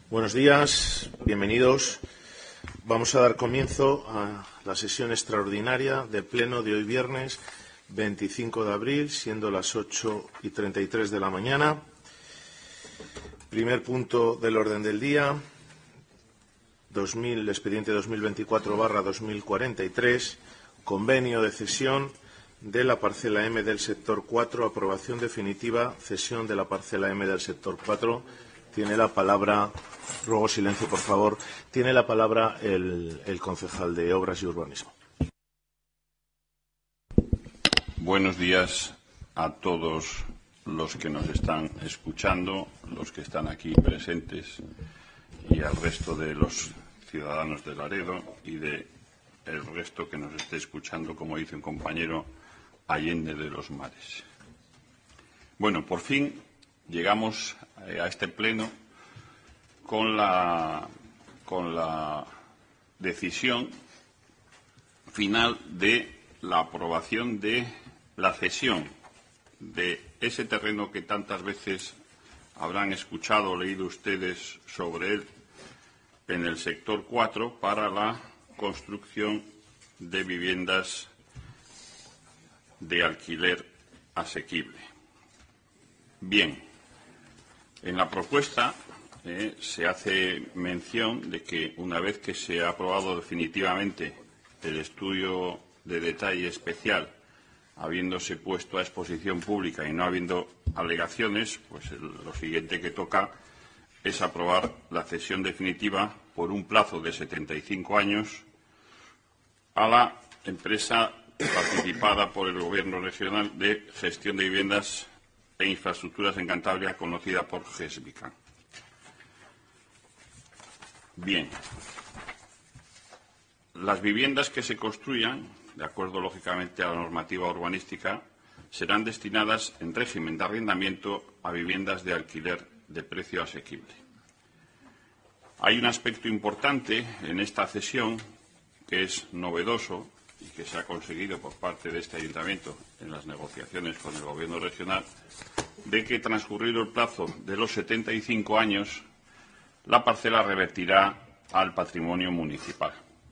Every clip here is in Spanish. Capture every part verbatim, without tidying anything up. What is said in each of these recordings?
Buenos días, bienvenidos. Vamos a dar comienzo a la sesión extraordinaria del Pleno de hoy viernes veinticinco de abril, siendo las ocho y treinta y tres de la mañana. Primer punto del orden del día, dos mil, expediente dos mil veinticuatro barra dos mil cuarenta y tres, convenio de cesión de la parcela M del sector cuatro, aprobación definitiva, cesión de la parcela M del sector cuatro. Tiene la palabra, ruego silencio por favor, tiene la palabra el, el concejal de Obras y Urbanismo. Buenos días a todos los que nos están escuchando, los que están aquí presentes y al resto de los ciudadanos de Laredo y de el resto que nos esté escuchando, como dice un compañero, allende de los mares. Bueno, por fin llegamos a este pleno con la, con la decisión final de la aprobación de la cesión de ese terreno que tantas veces habrán escuchado o leído ustedes sobre él en el sector cuatro para la construcción de viviendas de alquiler asequible. Bien, en la propuesta eh, se hace mención de que una vez que se ha aprobado definitivamente el estudio de detalle especial, habiéndose puesto a exposición pública y no habiendo alegaciones, pues el, lo siguiente que toca es aprobar la cesión definitiva por un plazo de setenta y cinco años a la empresa participada por el Gobierno regional de gestión de viviendas e infraestructuras en Cantabria, conocida por GESVICA. Bien, las viviendas que se construyan, de acuerdo lógicamente a la normativa urbanística, serán destinadas en régimen de arrendamiento a viviendas de alquiler de precio asequible. Hay un aspecto importante en esta cesión que es novedoso y que se ha conseguido por parte de este ayuntamiento en las negociaciones con el Gobierno regional, de que transcurrido el plazo de los setenta y cinco años, la parcela revertirá al patrimonio municipal.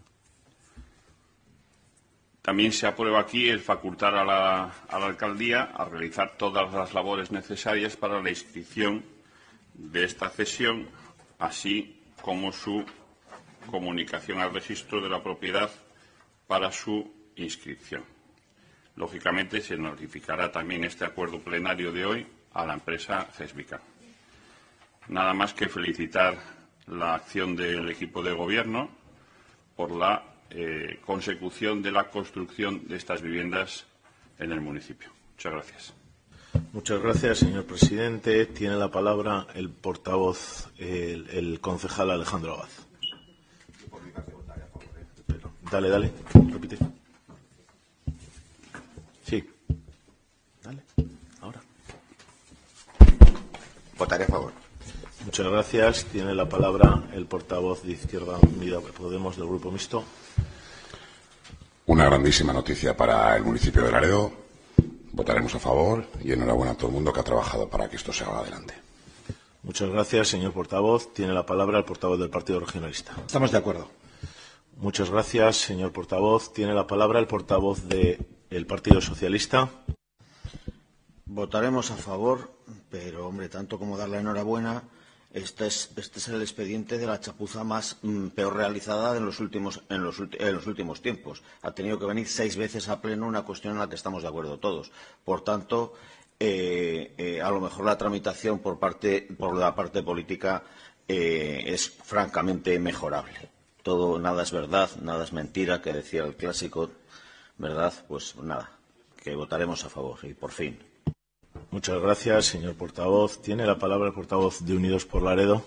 También se aprueba aquí el facultar a la, a la alcaldía a realizar todas las labores necesarias para la inscripción de esta cesión, así como su comunicación al registro de la propiedad para su inscripción. Lógicamente, se notificará también este acuerdo plenario de hoy a la empresa GESVICA. Nada más que felicitar la acción del equipo de gobierno por la eh, consecución de la construcción de estas viviendas en el municipio. Muchas gracias. Muchas gracias, señor presidente. Tiene la palabra el portavoz, el, el concejal Alejandro Abad. Dale, dale, repite. Sí. Dale, ahora. Votaré a favor. Muchas gracias. Tiene la palabra el portavoz de Izquierda Unida Podemos del Grupo Mixto. Una grandísima noticia para el municipio de Laredo. Votaremos a favor y enhorabuena a todo el mundo que ha trabajado para que esto se haga adelante. Muchas gracias, señor portavoz. Tiene la palabra el portavoz del Partido Regionalista. Estamos de acuerdo. Muchas gracias, señor portavoz. Tiene la palabra el portavoz del Partido Socialista. Votaremos a favor, pero, hombre, tanto como dar la enhorabuena, este es, este es el expediente de la chapuza más mm, peor realizada en los, últimos, en, los, en los últimos tiempos. Ha tenido que venir seis veces a pleno una cuestión en la que estamos de acuerdo todos. Por tanto, eh, eh, a lo mejor la tramitación por, parte, por la parte política eh, es francamente mejorable. Todo, nada es verdad, nada es mentira, que decía el clásico, ¿verdad? Pues nada, que votaremos a favor y por fin. Muchas gracias, señor portavoz. Tiene la palabra el portavoz de Unidos por Laredo.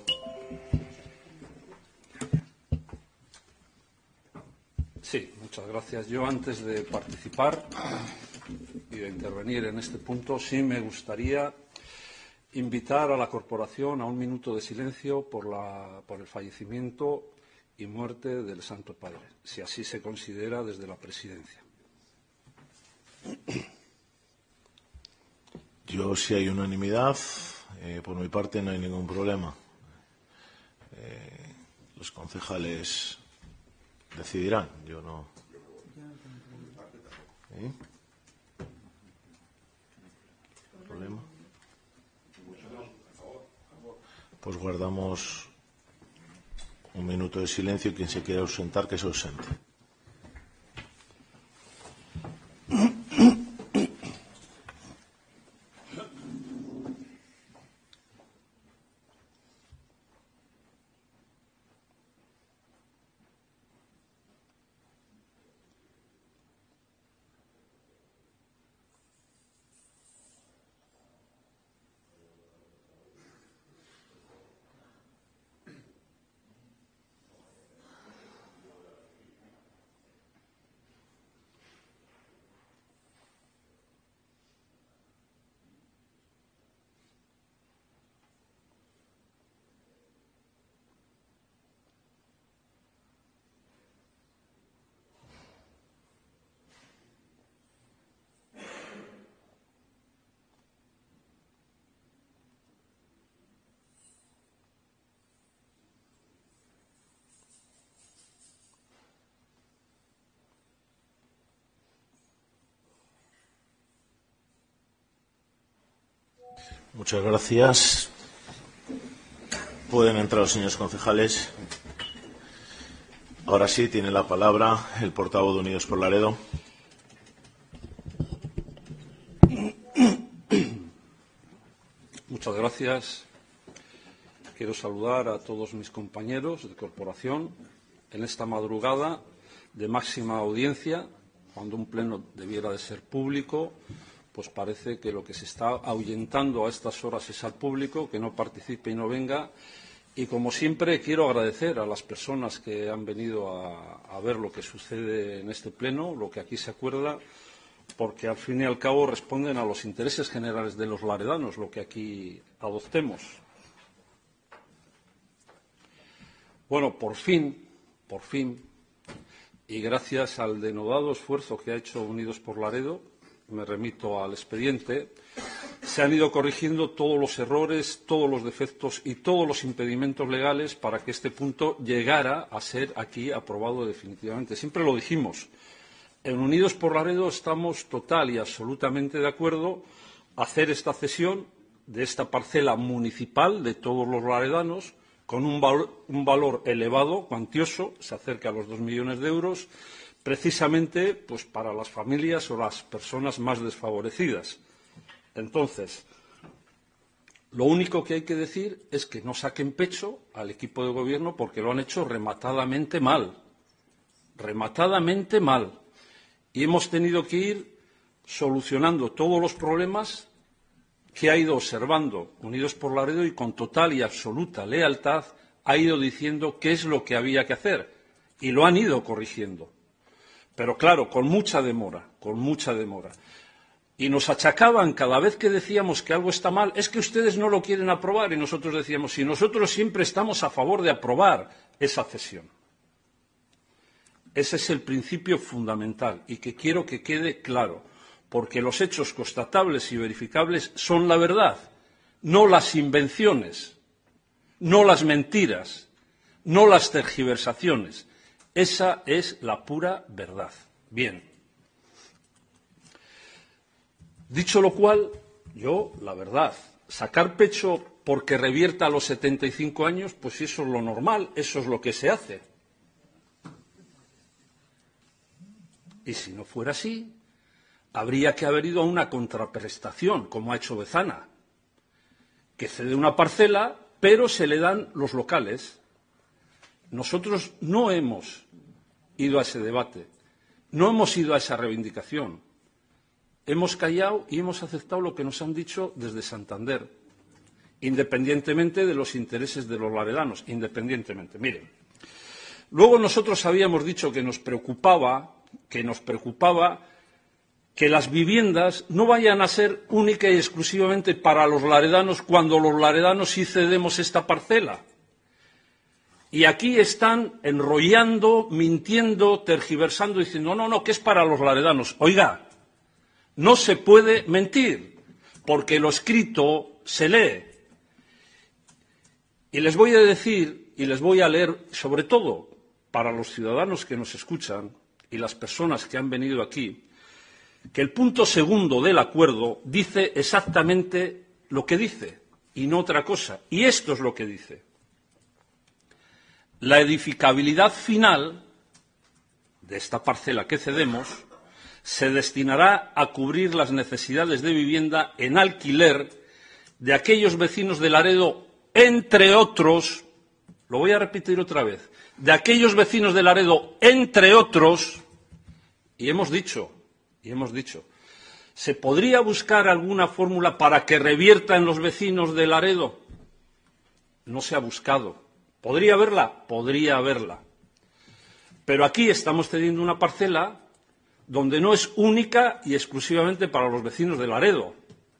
Sí, muchas gracias. Yo, antes de participar y de intervenir en este punto, sí me gustaría invitar a la corporación a un minuto de silencio por, la, por el fallecimiento y muerte del Santo Padre, si así se considera desde la presidencia. Yo, si hay unanimidad, eh, por mi parte no hay ningún problema. eh, los concejales decidirán. Yo no. ¿Eh? ¿Problema? Pues guardamos un minuto de silencio y quien se quiera ausentar, que se ausente. Muchas gracias. Pueden entrar los señores concejales. Ahora sí, tiene la palabra el portavoz de Unidos por Laredo. Muchas gracias. Quiero saludar a todos mis compañeros de corporación en esta madrugada de máxima audiencia, cuando un pleno debiera de ser público. Pues parece que lo que se está ahuyentando a estas horas es al público, que no participe y no venga. Y, como siempre, quiero agradecer a las personas que han venido a, a ver lo que sucede en este pleno, lo que aquí se acuerda, porque, al fin y al cabo, responden a los intereses generales de los laredanos, lo que aquí adoptemos. Bueno, por fin, por fin, y gracias al denodado esfuerzo que ha hecho Unidos por Laredo, me remito al expediente, se han ido corrigiendo todos los errores, todos los defectos y todos los impedimentos legales para que este punto llegara a ser aquí aprobado definitivamente. Siempre lo dijimos. En Unidos por Laredo estamos total y absolutamente de acuerdo a hacer esta cesión de esta parcela municipal de todos los laredanos con un, val un valor elevado, cuantioso, se acerca a los dos millones de euros, precisamente pues, para las familias o las personas más desfavorecidas. Entonces, lo único que hay que decir es que no saquen pecho al equipo de gobierno porque lo han hecho rematadamente mal, rematadamente mal. Y hemos tenido que ir solucionando todos los problemas que ha ido observando Unidos por Laredo y con total y absoluta lealtad ha ido diciendo qué es lo que había que hacer y lo han ido corrigiendo. Pero claro, con mucha demora, con mucha demora. Y nos achacaban cada vez que decíamos que algo está mal, es que ustedes no lo quieren aprobar. Y nosotros decíamos, si nosotros siempre estamos a favor de aprobar esa cesión. Ese es el principio fundamental y que quiero que quede claro, porque los hechos constatables y verificables son la verdad, no las invenciones, no las mentiras, no las tergiversaciones. Esa es la pura verdad. Bien. Dicho lo cual, yo, la verdad, sacar pecho porque revierta a los setenta y cinco años, pues eso es lo normal, eso es lo que se hace. Y si no fuera así, habría que haber ido a una contraprestación, como ha hecho Bezana, que cede una parcela, pero se le dan los locales. Nosotros no hemos ido a ese debate, no hemos ido a esa reivindicación. Hemos callado y hemos aceptado lo que nos han dicho desde Santander, independientemente de los intereses de los laredanos, independientemente. Miren, luego nosotros habíamos dicho que nos preocupaba, que nos preocupaba que las viviendas no vayan a ser única y exclusivamente para los laredanos cuando los laredanos sí cedemos esta parcela. Y aquí están enrollando, mintiendo, tergiversando, diciendo, no, no, que es para los laredanos. Oiga, no se puede mentir, porque lo escrito se lee. Y les voy a decir, y les voy a leer, sobre todo para los ciudadanos que nos escuchan y las personas que han venido aquí, que el punto segundo del acuerdo dice exactamente lo que dice, y no otra cosa. Y esto es lo que dice. La edificabilidad final de esta parcela que cedemos se destinará a cubrir las necesidades de vivienda en alquiler de aquellos vecinos de Laredo, entre otros, lo voy a repetir otra vez, de aquellos vecinos de Laredo, entre otros, y hemos dicho, y hemos dicho, ¿se podría buscar alguna fórmula para que revierta en los vecinos de Laredo? No se ha buscado. ¿Podría haberla? Podría haberla. Pero aquí estamos cediendo una parcela donde no es única y exclusivamente para los vecinos de Laredo,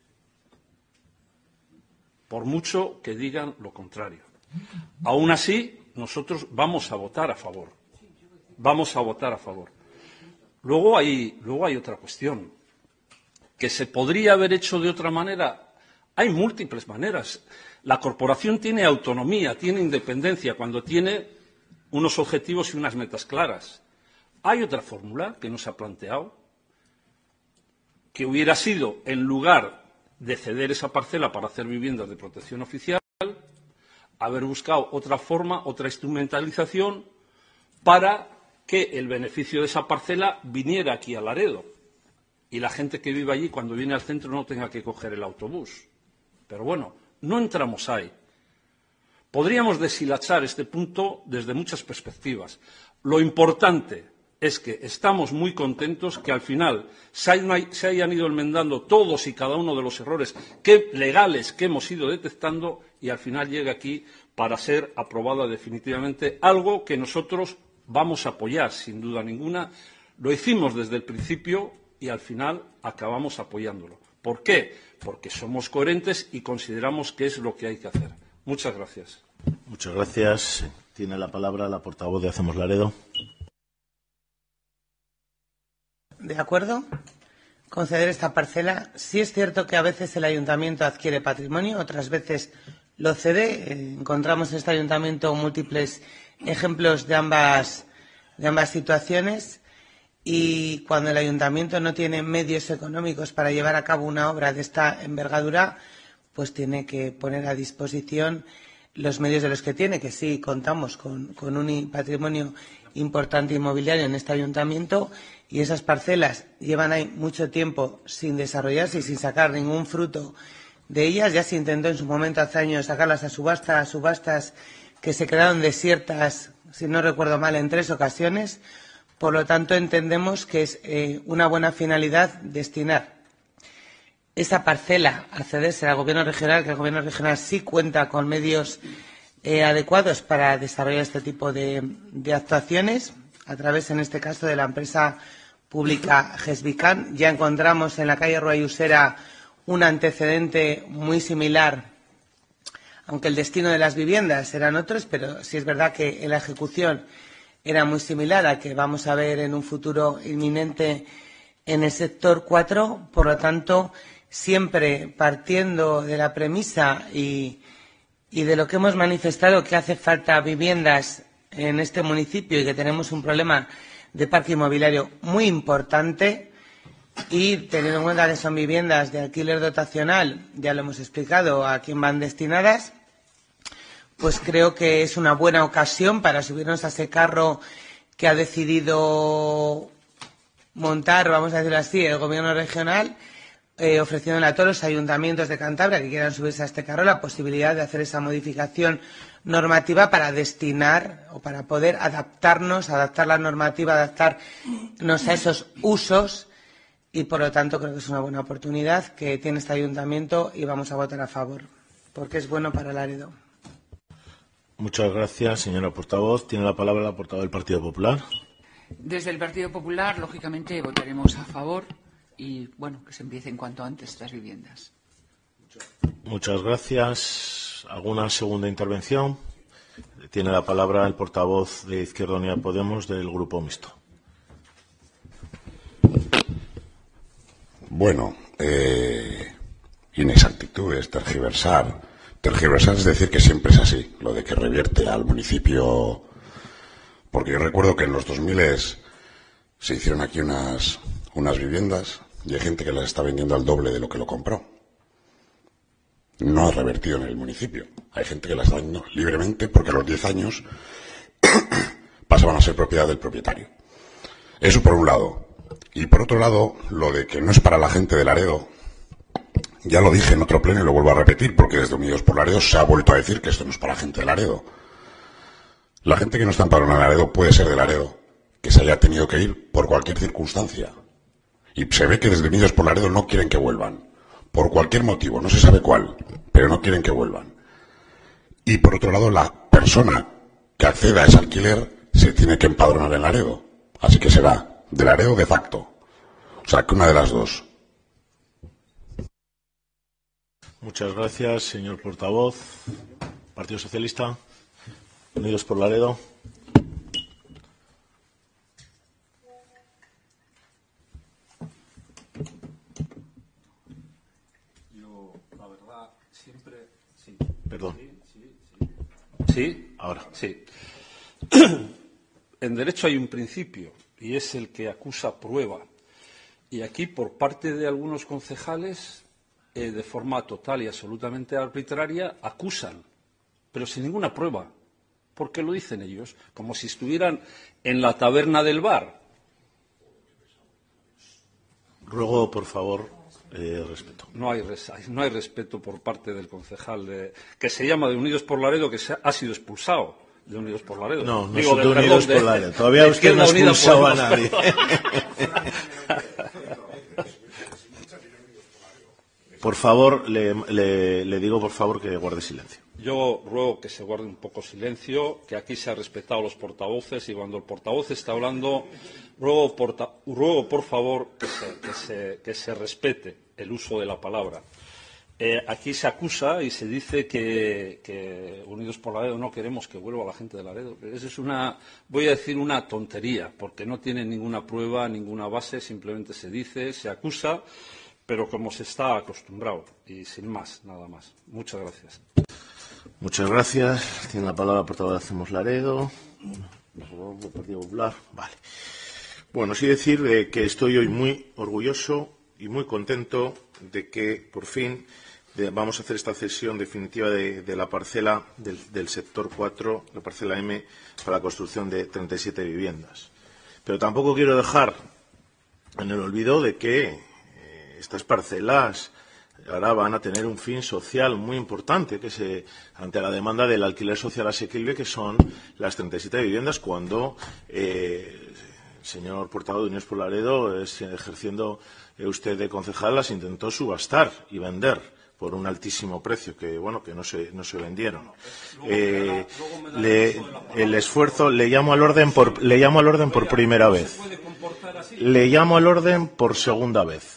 por mucho que digan lo contrario. Aún así, nosotros vamos a votar a favor. Vamos a votar a favor. Luego hay, luego hay otra cuestión. ¿Que se podría haber hecho de otra manera? Hay múltiples maneras. La corporación tiene autonomía, tiene independencia cuando tiene unos objetivos y unas metas claras. Hay otra fórmula que no se ha planteado, que hubiera sido, en lugar de ceder esa parcela para hacer viviendas de protección oficial, haber buscado otra forma, otra instrumentalización para que el beneficio de esa parcela viniera aquí a Laredo y la gente que vive allí cuando viene al centro no tenga que coger el autobús. Pero bueno, no entramos ahí. Podríamos deshilachar este punto desde muchas perspectivas. Lo importante es que estamos muy contentos que al final se hayan, se hayan ido enmendando todos y cada uno de los errores que, legales que hemos ido detectando y al final llegue aquí para ser aprobada definitivamente, algo que nosotros vamos a apoyar, sin duda ninguna. Lo hicimos desde el principio y al final acabamos apoyándolo. ¿Por qué? Porque somos coherentes y consideramos que es lo que hay que hacer. Muchas gracias. Muchas gracias. Tiene la palabra la portavoz de Hacemos Laredo. ¿De acuerdo? Conceder esta parcela. Sí es cierto que a veces el ayuntamiento adquiere patrimonio, otras veces lo cede. Eh, encontramos en este ayuntamiento múltiples ejemplos de ambas, de ambas situaciones. Y cuando el ayuntamiento no tiene medios económicos para llevar a cabo una obra de esta envergadura, pues tiene que poner a disposición los medios de los que tiene, que sí contamos con, con un patrimonio importante inmobiliario en este ayuntamiento, y esas parcelas llevan ahí mucho tiempo sin desarrollarse y sin sacar ningún fruto de ellas. Ya se intentó en su momento hace años sacarlas a subasta, a subastas que se quedaron desiertas, si no recuerdo mal, en tres ocasiones. Por lo tanto, entendemos que es eh, una buena finalidad destinar esa parcela a cederse al Gobierno regional, que el Gobierno regional sí cuenta con medios eh, adecuados para desarrollar este tipo de, de actuaciones, a través, en este caso, de la empresa pública Gesvican. Ya encontramos en la calle Rua y Usera un antecedente muy similar, aunque el destino de las viviendas eran otros, pero sí es verdad que en la ejecución era muy similar a que vamos a ver en un futuro inminente en el sector cuatro. Por lo tanto, siempre partiendo de la premisa y, y de lo que hemos manifestado, que hace falta viviendas en este municipio y que tenemos un problema de parque inmobiliario muy importante, y teniendo en cuenta que son viviendas de alquiler dotacional, ya lo hemos explicado a quién van destinadas, pues creo que es una buena ocasión para subirnos a ese carro que ha decidido montar, vamos a decirlo así, el Gobierno regional, eh, ofreciéndole a todos los ayuntamientos de Cantabria que quieran subirse a este carro la posibilidad de hacer esa modificación normativa para destinar o para poder adaptarnos, adaptar la normativa, adaptarnos a esos usos, y por lo tanto creo que es una buena oportunidad que tiene este ayuntamiento y vamos a votar a favor, porque es bueno para Laredo. Muchas gracias, señora portavoz. Tiene la palabra la portavoz del Partido Popular. Desde el Partido Popular, lógicamente, votaremos a favor y, bueno, que se empiecen cuanto antes estas viviendas. Muchas gracias. ¿Alguna segunda intervención? Tiene la palabra el portavoz de Izquierda Unida Podemos del Grupo Mixto. Bueno, eh, inexactitudes, tergiversar, tergiversar es decir que siempre es así, lo de que revierte al municipio, porque yo recuerdo que en los dos mil se hicieron aquí unas, unas viviendas y hay gente que las está vendiendo al doble de lo que lo compró. No ha revertido en el municipio. Hay gente que las está vendiendo libremente porque a los diez años pasaban a ser propiedad del propietario. Eso por un lado. Y por otro lado, lo de que no es para la gente de Laredo, ya lo dije en otro pleno y lo vuelvo a repetir, porque desde Unidos por Laredo se ha vuelto a decir que esto no es para la gente de Laredo. La gente que no está empadronada en Laredo puede ser de Laredo, que se haya tenido que ir por cualquier circunstancia. Y se ve que desde Unidos por Laredo no quieren que vuelvan. Por cualquier motivo, no se sabe cuál, pero no quieren que vuelvan. Y por otro lado, la persona que acceda a ese alquiler se tiene que empadronar en Laredo. Así que será de Laredo de facto. O sea, que una de las dos. Muchas gracias, señor portavoz. Partido Socialista. Unidos por Laredo. Yo, la verdad, siempre... Sí. Perdón. Sí, sí, sí. ¿Sí? Ahora. Sí. En derecho hay un principio, y es el que acusa prueba. Y aquí, por parte de algunos concejales, eh, de forma total y absolutamente arbitraria, acusan, pero sin ninguna prueba. Porque lo dicen ellos, como si estuvieran en la taberna del bar. Ruego, por favor, eh, respeto. No hay, res, no hay respeto por parte del concejal de, que se llama de Unidos por Laredo, que se ha, ha sido expulsado de Unidos por Laredo. No, no Digo, son de del, Unidos perdón, por de, Laredo. Todavía de usted no ha Izquierda expulsado Unida a nadie. Por favor, le, le, le digo, por favor, que guarde silencio. Yo ruego que se guarde un poco silencio, que aquí se ha respetado a los portavoces y cuando el portavoz está hablando, ruego, porta, ruego por favor, que se, que, se, que se respete el uso de la palabra. Eh, aquí se acusa y se dice que, que Unidos por Laredo no queremos que vuelva la gente de Laredo. Eso es una, voy a decir una tontería, porque no tiene ninguna prueba, ninguna base, simplemente se dice, se acusa, pero como se está acostumbrado y sin más, nada más. Muchas gracias. Muchas gracias. Tiene la palabra el portavoz de Hacemos Laredo. Partido Popular. Vale. Bueno, sí decir eh, que estoy hoy muy orgulloso y muy contento de que, por fin, de, vamos a hacer esta cesión definitiva de, de la parcela del, del sector cuatro, la parcela M, para la construcción de treinta y siete viviendas. Pero tampoco quiero dejar en el olvido de que eh, estas parcelas ahora van a tener un fin social muy importante, que se ante la demanda del alquiler social asequible, que son las treinta y siete viviendas, cuando eh, el señor portavoz de Unidos por Laredo, es, ejerciendo eh, usted de concejal, las intentó subastar y vender por un altísimo precio, que bueno, que no se, no se vendieron. Eh, le, el esfuerzo, le llamo al orden por, le llamo al orden por primera vez. Le llamo al orden por segunda vez.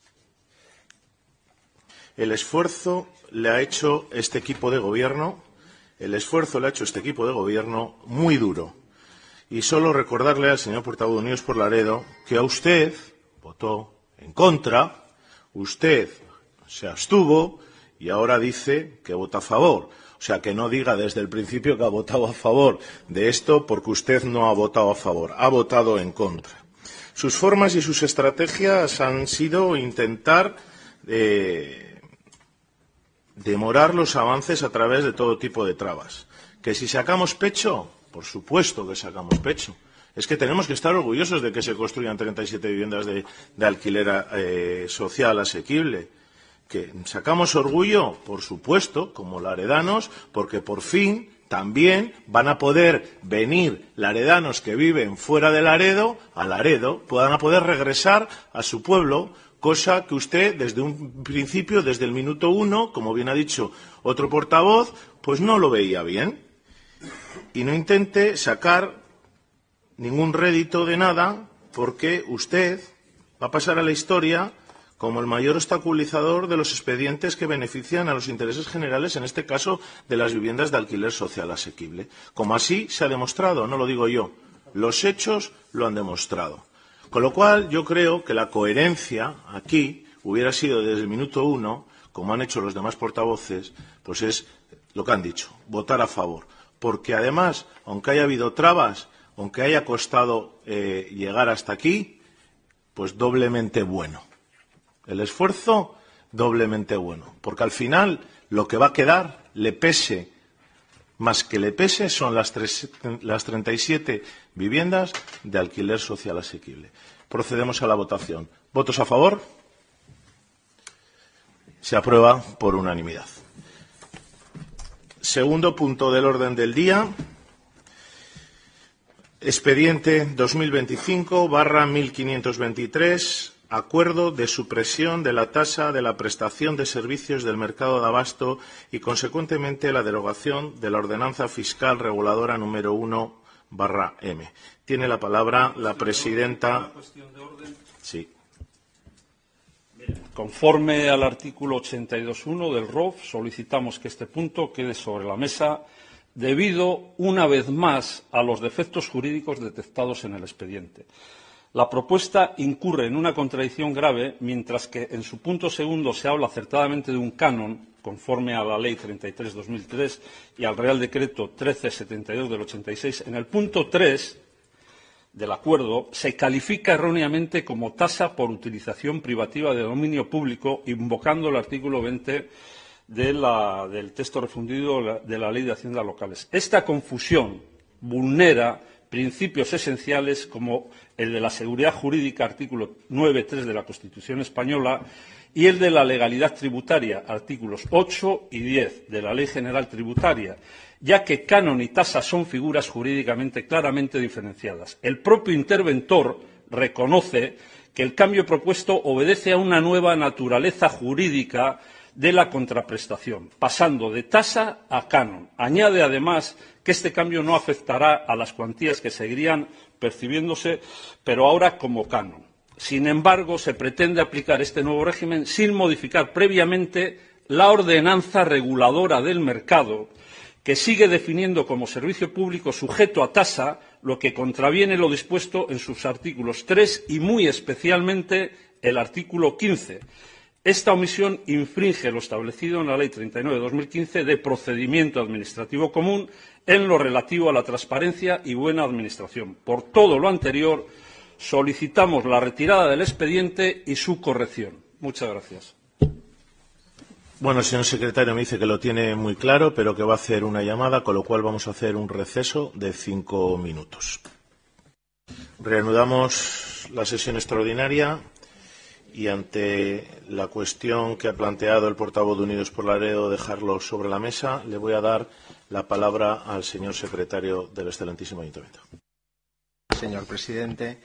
El esfuerzo le ha hecho este equipo de gobierno, el esfuerzo le ha hecho este equipo de gobierno muy duro. Y solo recordarle al señor portavoz de Unidos por Laredo que a usted votó en contra, usted se abstuvo y ahora dice que vota a favor. O sea, que no diga desde el principio que ha votado a favor de esto, porque usted no ha votado a favor, ha votado en contra. Sus formas y sus estrategias han sido intentar eh, demorar los avances a través de todo tipo de trabas. Que si sacamos pecho, por supuesto que sacamos pecho. Es que tenemos que estar orgullosos de que se construyan treinta y siete viviendas de, de alquiler eh, social asequible. Que sacamos orgullo, por supuesto, como laredanos, porque por fin también van a poder venir laredanos que viven fuera de Laredo, a Laredo, van a poder regresar a su pueblo, cosa que usted, desde un principio, desde el minuto uno, como bien ha dicho otro portavoz, pues no lo veía bien. Y no intente sacar ningún rédito de nada, porque usted va a pasar a la historia como el mayor obstaculizador de los expedientes que benefician a los intereses generales, en este caso de las viviendas de alquiler social asequible. Como así se ha demostrado, no lo digo yo, los hechos lo han demostrado. Con lo cual, yo creo que la coherencia aquí hubiera sido desde el minuto uno, como han hecho los demás portavoces, pues es lo que han dicho, votar a favor. Porque además, aunque haya habido trabas, aunque haya costado eh, llegar hasta aquí, pues doblemente bueno. El esfuerzo, doblemente bueno. Porque al final, lo que va a quedar, le pese, más que le pese, son las, tres, las treinta y siete viviendas de alquiler social asequible. Procedemos a la votación. ¿Votos a favor? Se aprueba por unanimidad. Segundo punto del orden del día. Expediente dos mil veinticinco barra mil quinientos veintitrés. Acuerdo de supresión de la tasa de la prestación de servicios del mercado de abasto y, consecuentemente, la derogación de la ordenanza fiscal reguladora número uno barra M. Tiene la palabra la presidenta. Sí. Conforme al artículo ochenta y dos punto uno del R O F, solicitamos que este punto quede sobre la mesa debido, una vez más, a los defectos jurídicos detectados en el expediente. La propuesta incurre en una contradicción grave, mientras que en su punto segundo se habla acertadamente de un canon, conforme a la Ley treinta y tres barra dos mil tres y al Real Decreto trece setenta y dos del ochenta y seis. En el punto tres del acuerdo se califica erróneamente como tasa por utilización privativa de dominio público, invocando el artículo veinte de la, del texto refundido de la Ley de Haciendas Locales. Esta confusión vulnera principios esenciales como el de la seguridad jurídica, artículo nueve punto tres de la Constitución española, y el de la legalidad tributaria, artículos ocho y diez de la Ley General Tributaria, ya que canon y tasa son figuras jurídicamente claramente diferenciadas. El propio interventor reconoce que el cambio propuesto obedece a una nueva naturaleza jurídica de la contraprestación, pasando de tasa a canon. Añade, además, que este cambio no afectará a las cuantías que seguirían percibiéndose, pero ahora como canon. Sin embargo, se pretende aplicar este nuevo régimen sin modificar previamente la ordenanza reguladora del mercado, que sigue definiendo como servicio público sujeto a tasa lo que contraviene lo dispuesto en sus artículos tres y, muy especialmente, el artículo quince. Esta omisión infringe lo establecido en la Ley treinta y nueve barra dos mil quince de procedimiento administrativo común en lo relativo a la transparencia y buena administración. Por todo lo anterior, solicitamos la retirada del expediente y su corrección. Muchas gracias. Bueno, el señor secretario me dice que lo tiene muy claro, pero que va a hacer una llamada, con lo cual vamos a hacer un receso de cinco minutos. Reanudamos la sesión extraordinaria y, ante la cuestión que ha planteado el portavoz de Unidos por Laredo, dejarlo sobre la mesa, le voy a dar la palabra al señor secretario del excelentísimo Ayuntamiento. Señor presidente,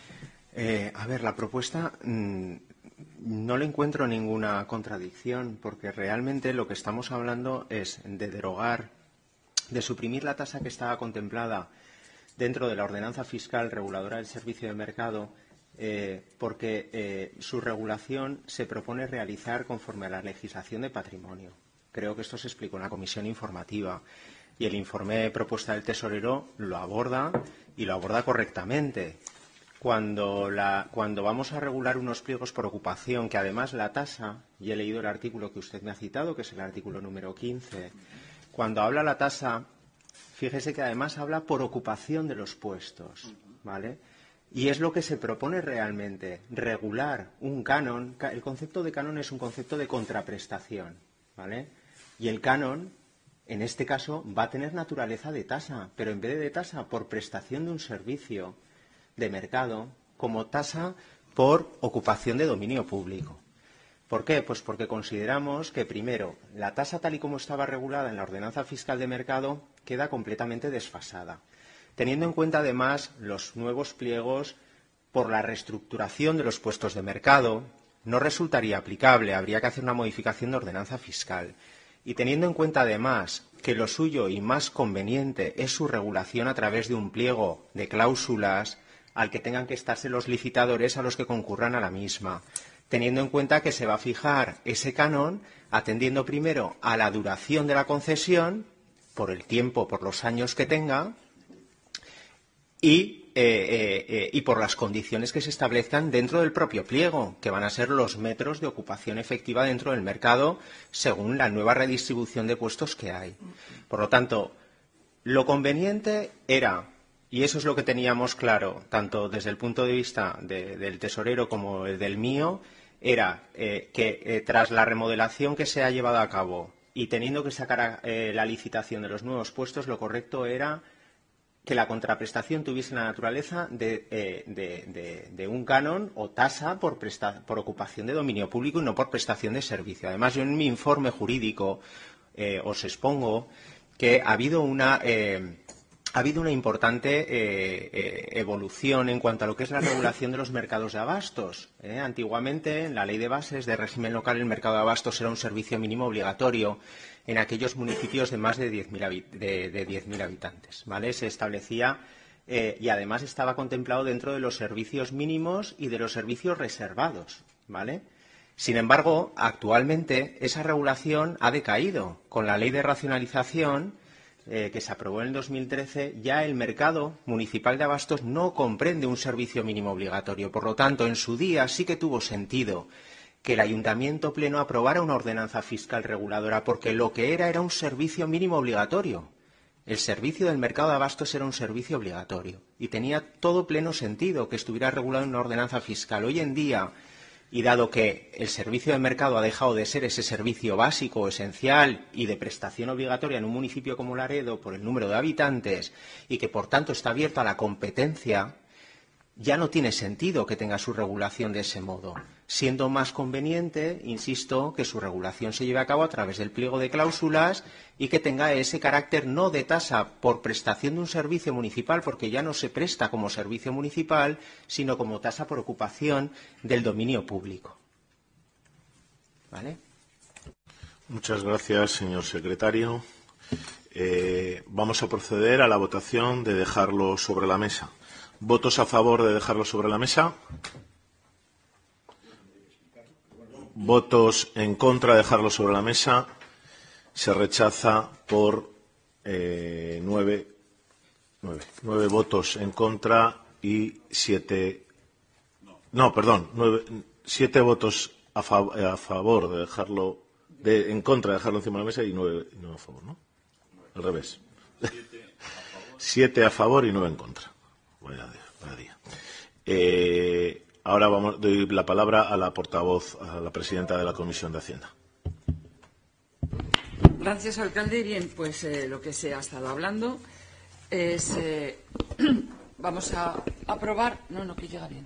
eh, a ver, la propuesta mmm, no le encuentro ninguna contradicción, porque realmente lo que estamos hablando es de derogar, de suprimir la tasa que estaba contemplada dentro de la ordenanza fiscal reguladora del servicio de mercado, eh, porque eh, su regulación se propone realizar conforme a la legislación de patrimonio. Creo que esto se explicó en la comisión informativa y el informe de propuesta del tesorero lo aborda y lo aborda correctamente. Cuando, la, cuando vamos a regular unos pliegos por ocupación, que además la tasa, y he leído el artículo que usted me ha citado, que es el artículo número quince, cuando habla la tasa, fíjese que además habla por ocupación de los puestos, ¿vale? Y es lo que se propone realmente, regular un canon. El concepto de canon es un concepto de contraprestación, ¿vale? Y el canon, en este caso, va a tener naturaleza de tasa, pero en vez de tasa por prestación de un servicio de mercado, como tasa por ocupación de dominio público. ¿Por qué? Pues porque consideramos que, primero, la tasa tal y como estaba regulada en la ordenanza fiscal de mercado queda completamente desfasada, teniendo en cuenta además los nuevos pliegos por la reestructuración de los puestos de mercado. No resultaría aplicable, habría que hacer una modificación de ordenanza fiscal. Y teniendo en cuenta además que lo suyo y más conveniente es su regulación a través de un pliego de cláusulas al que tengan que estarse los licitadores a los que concurran a la misma, teniendo en cuenta que se va a fijar ese canon atendiendo primero a la duración de la concesión, por el tiempo, por los años que tenga, y eh, eh, eh, y por las condiciones que se establezcan dentro del propio pliego, que van a ser los metros de ocupación efectiva dentro del mercado según la nueva redistribución de puestos que hay. Por lo tanto, lo conveniente era, y eso es lo que teníamos claro, tanto desde el punto de vista de, del tesorero como el del mío, era eh, que eh, tras la remodelación que se ha llevado a cabo y teniendo que sacar eh, la licitación de los nuevos puestos, lo correcto era que la contraprestación tuviese la naturaleza de, eh, de, de, de un canon o tasa por, presta, por ocupación de dominio público y no por prestación de servicio. Además, yo en mi informe jurídico eh, os expongo que ha habido una, eh, ha habido una importante eh, eh, evolución en cuanto a lo que es la regulación de los mercados de abastos. ¿eh? Antiguamente, en la Ley de Bases de Régimen Local, el mercado de abastos era un servicio mínimo obligatorio en aquellos municipios de más de diez mil de, de diez mil habitantes. ¿vale? Se establecía eh, y además estaba contemplado dentro de los servicios mínimos y de los servicios reservados. ¿vale? Sin embargo, actualmente esa regulación ha decaído. Con la Ley de Racionalización eh, que se aprobó en el dos mil trece, ya el mercado municipal de abastos no comprende un servicio mínimo obligatorio. Por lo tanto, en su día sí que tuvo sentido que el Ayuntamiento Pleno aprobara una ordenanza fiscal reguladora, porque lo que era era un servicio mínimo obligatorio. El servicio del mercado de abastos era un servicio obligatorio y tenía todo pleno sentido que estuviera regulado en una ordenanza fiscal. Hoy en día, y dado que el servicio del mercado ha dejado de ser ese servicio básico, esencial y de prestación obligatoria en un municipio como Laredo por el número de habitantes y que, por tanto, está abierto a la competencia, ya no tiene sentido que tenga su regulación de ese modo, siendo más conveniente, insisto, que su regulación se lleve a cabo a través del pliego de cláusulas y que tenga ese carácter no de tasa por prestación de un servicio municipal, porque ya no se presta como servicio municipal, sino como tasa por ocupación del dominio público. ¿Vale? Muchas gracias, señor secretario. Eh, vamos a proceder a la votación de dejarlo sobre la mesa. ¿Votos a favor de dejarlo sobre la mesa? ¿Votos en contra de dejarlo sobre la mesa? Se rechaza por eh, nueve, nueve, nueve votos en contra y siete. No, perdón, nueve, siete votos a, fav a favor de dejarlo, de, en contra de dejarlo encima de la mesa y nueve, nueve a favor, ¿no? Al revés. Siete a favor y nueve en contra. Vaya, vaya día. Eh, ahora vamos, doy la palabra a la portavoz, a la presidenta de la Comisión de Hacienda. Gracias, alcalde. Bien, pues eh, lo que se ha estado hablando es... Eh, vamos a aprobar... No, no, que llega bien.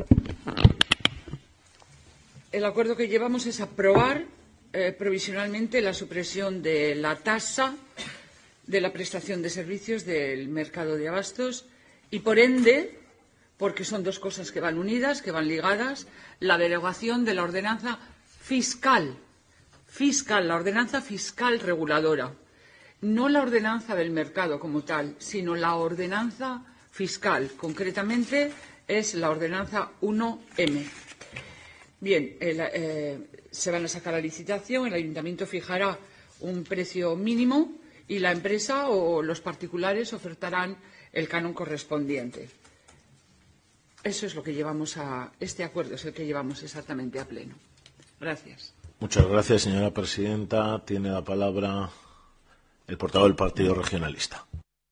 El acuerdo que llevamos es aprobar eh, provisionalmente la supresión de la tasa de la prestación de servicios del mercado de abastos y, por ende, porque son dos cosas que van unidas, que van ligadas, la derogación de la ordenanza fiscal, fiscal, la ordenanza fiscal reguladora, no la ordenanza del mercado como tal, sino la ordenanza fiscal, concretamente es la ordenanza uno eme. Bien, el, eh, se van a sacar a licitación, el ayuntamiento fijará un precio mínimo y la empresa o los particulares ofertarán el canon correspondiente. Eso es lo que llevamos a... Este acuerdo es el que llevamos exactamente a pleno. Gracias. Muchas gracias, señora presidenta. Tiene la palabra el portavoz del Partido Regionalista.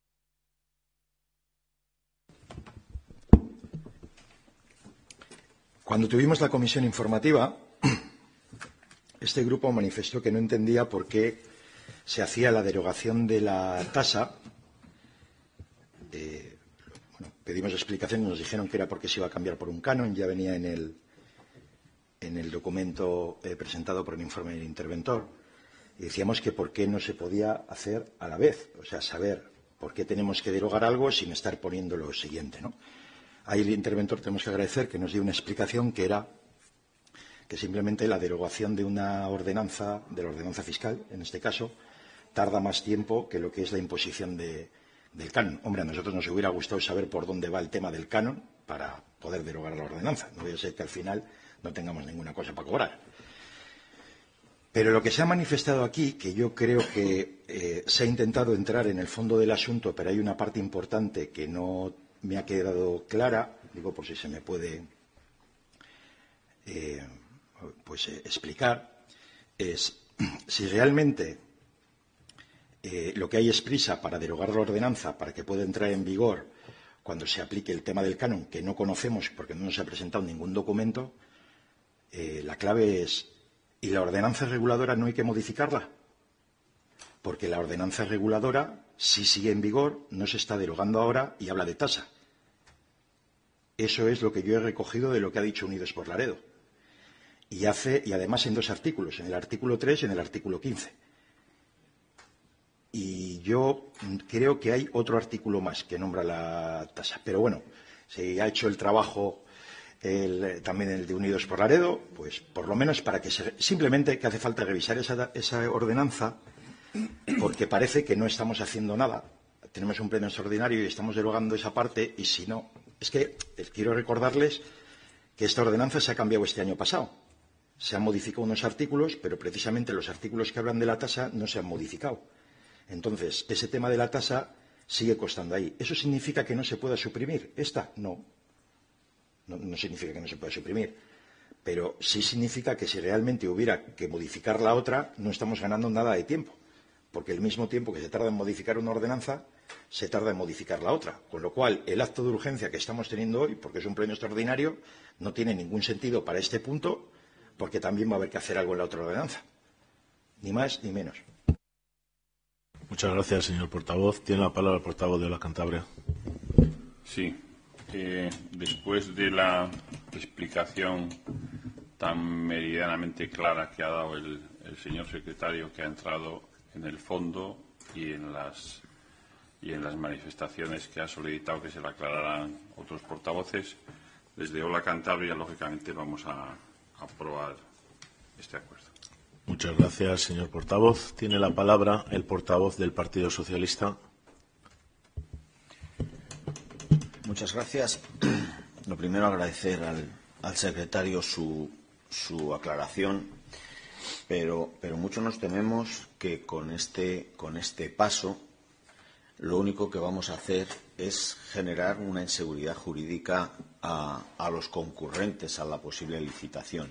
Cuando tuvimos la comisión informativa, este grupo manifestó que no entendía por qué se hacía la derogación de la tasa. Eh, bueno, pedimos explicación y nos dijeron que era porque se iba a cambiar por un canon, ya venía en el, en el documento eh, presentado por el informe del interventor. Y decíamos que por qué no se podía hacer a la vez, o sea, saber por qué tenemos que derogar algo sin estar poniendo lo siguiente, ¿no? Ahí el interventor tenemos que agradecer que nos dio una explicación que era que simplemente la derogación de una ordenanza, de la ordenanza fiscal, en este caso, tarda más tiempo que lo que es la imposición de, del canon. Hombre, a nosotros nos hubiera gustado saber por dónde va el tema del canon para poder derogar la ordenanza. No vaya a ser que al final no tengamos ninguna cosa para cobrar. Pero lo que se ha manifestado aquí, que yo creo que eh, se ha intentado entrar en el fondo del asunto, pero hay una parte importante que no me ha quedado clara, digo por si se me puede eh, pues, eh, explicar, es si realmente eh, lo que hay es prisa para derogar la ordenanza para que pueda entrar en vigor cuando se aplique el tema del canon, que no conocemos porque no nos ha presentado ningún documento, eh, la clave es, ¿y la ordenanza reguladora no hay que modificarla? Porque la ordenanza reguladora sí sigue en vigor, no se está derogando ahora y habla de tasa. Eso es lo que yo he recogido de lo que ha dicho Unidos por Laredo. Y, hace, y además en dos artículos, en el artículo tres y en el artículo quince. Y yo creo que hay otro artículo más que nombra la tasa. Pero bueno, se ha hecho el trabajo el, también el de Unidos por Laredo, pues por lo menos para que se, simplemente que hace falta revisar esa, esa ordenanza, porque parece que no estamos haciendo nada. Tenemos un pleno extraordinario y estamos derogando esa parte, y si no, es que quiero recordarles que esta ordenanza se ha cambiado este año pasado. Se han modificado unos artículos, pero precisamente los artículos que hablan de la tasa no se han modificado. Entonces, ese tema de la tasa sigue costando ahí. ¿Eso significa que no se pueda suprimir? ¿Esta? No. No, no significa que no se pueda suprimir. Pero sí significa que si realmente hubiera que modificar la otra, no estamos ganando nada de tiempo. Porque el mismo tiempo que se tarda en modificar una ordenanza, se tarda en modificar la otra. Con lo cual, el acto de urgencia que estamos teniendo hoy, porque es un pleno extraordinario, no tiene ningún sentido para este punto, porque también va a haber que hacer algo en la otra ordenanza. Ni más ni menos. Muchas gracias, señor portavoz. Tiene la palabra el portavoz de la Cantabria. Sí. Eh, después de la explicación tan meridianamente clara que ha dado el, el señor secretario, que ha entrado en el fondo y en las y en las manifestaciones que ha solicitado que se le aclararan otros portavoces, desde Hola Cantabria, lógicamente, vamos a aprobar este acuerdo. Muchas gracias, señor portavoz. Tiene la palabra el portavoz del Partido Socialista. Muchas gracias. Lo primero, agradecer al, al secretario su, su aclaración, pero, pero mucho nos tememos que con este, con este paso lo único que vamos a hacer es generar una inseguridad jurídica a, a los concurrentes a la posible licitación.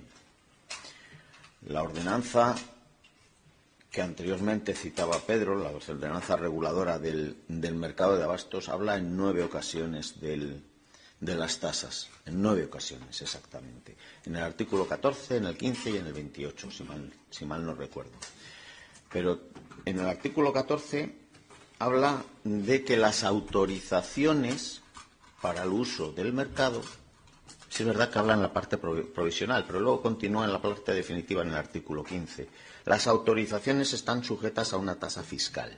La ordenanza que anteriormente citaba Pedro, la ordenanza reguladora del, del mercado de abastos, habla en nueve ocasiones del, de las tasas, en nueve ocasiones exactamente. En el artículo catorce, en el quince y en el veintiocho, si mal, si mal no recuerdo. Pero en el artículo catorce habla de que las autorizaciones para el uso del mercado, sí es verdad que habla en la parte provisional, pero luego continúa en la parte definitiva en el artículo quince. Las autorizaciones están sujetas a una tasa fiscal.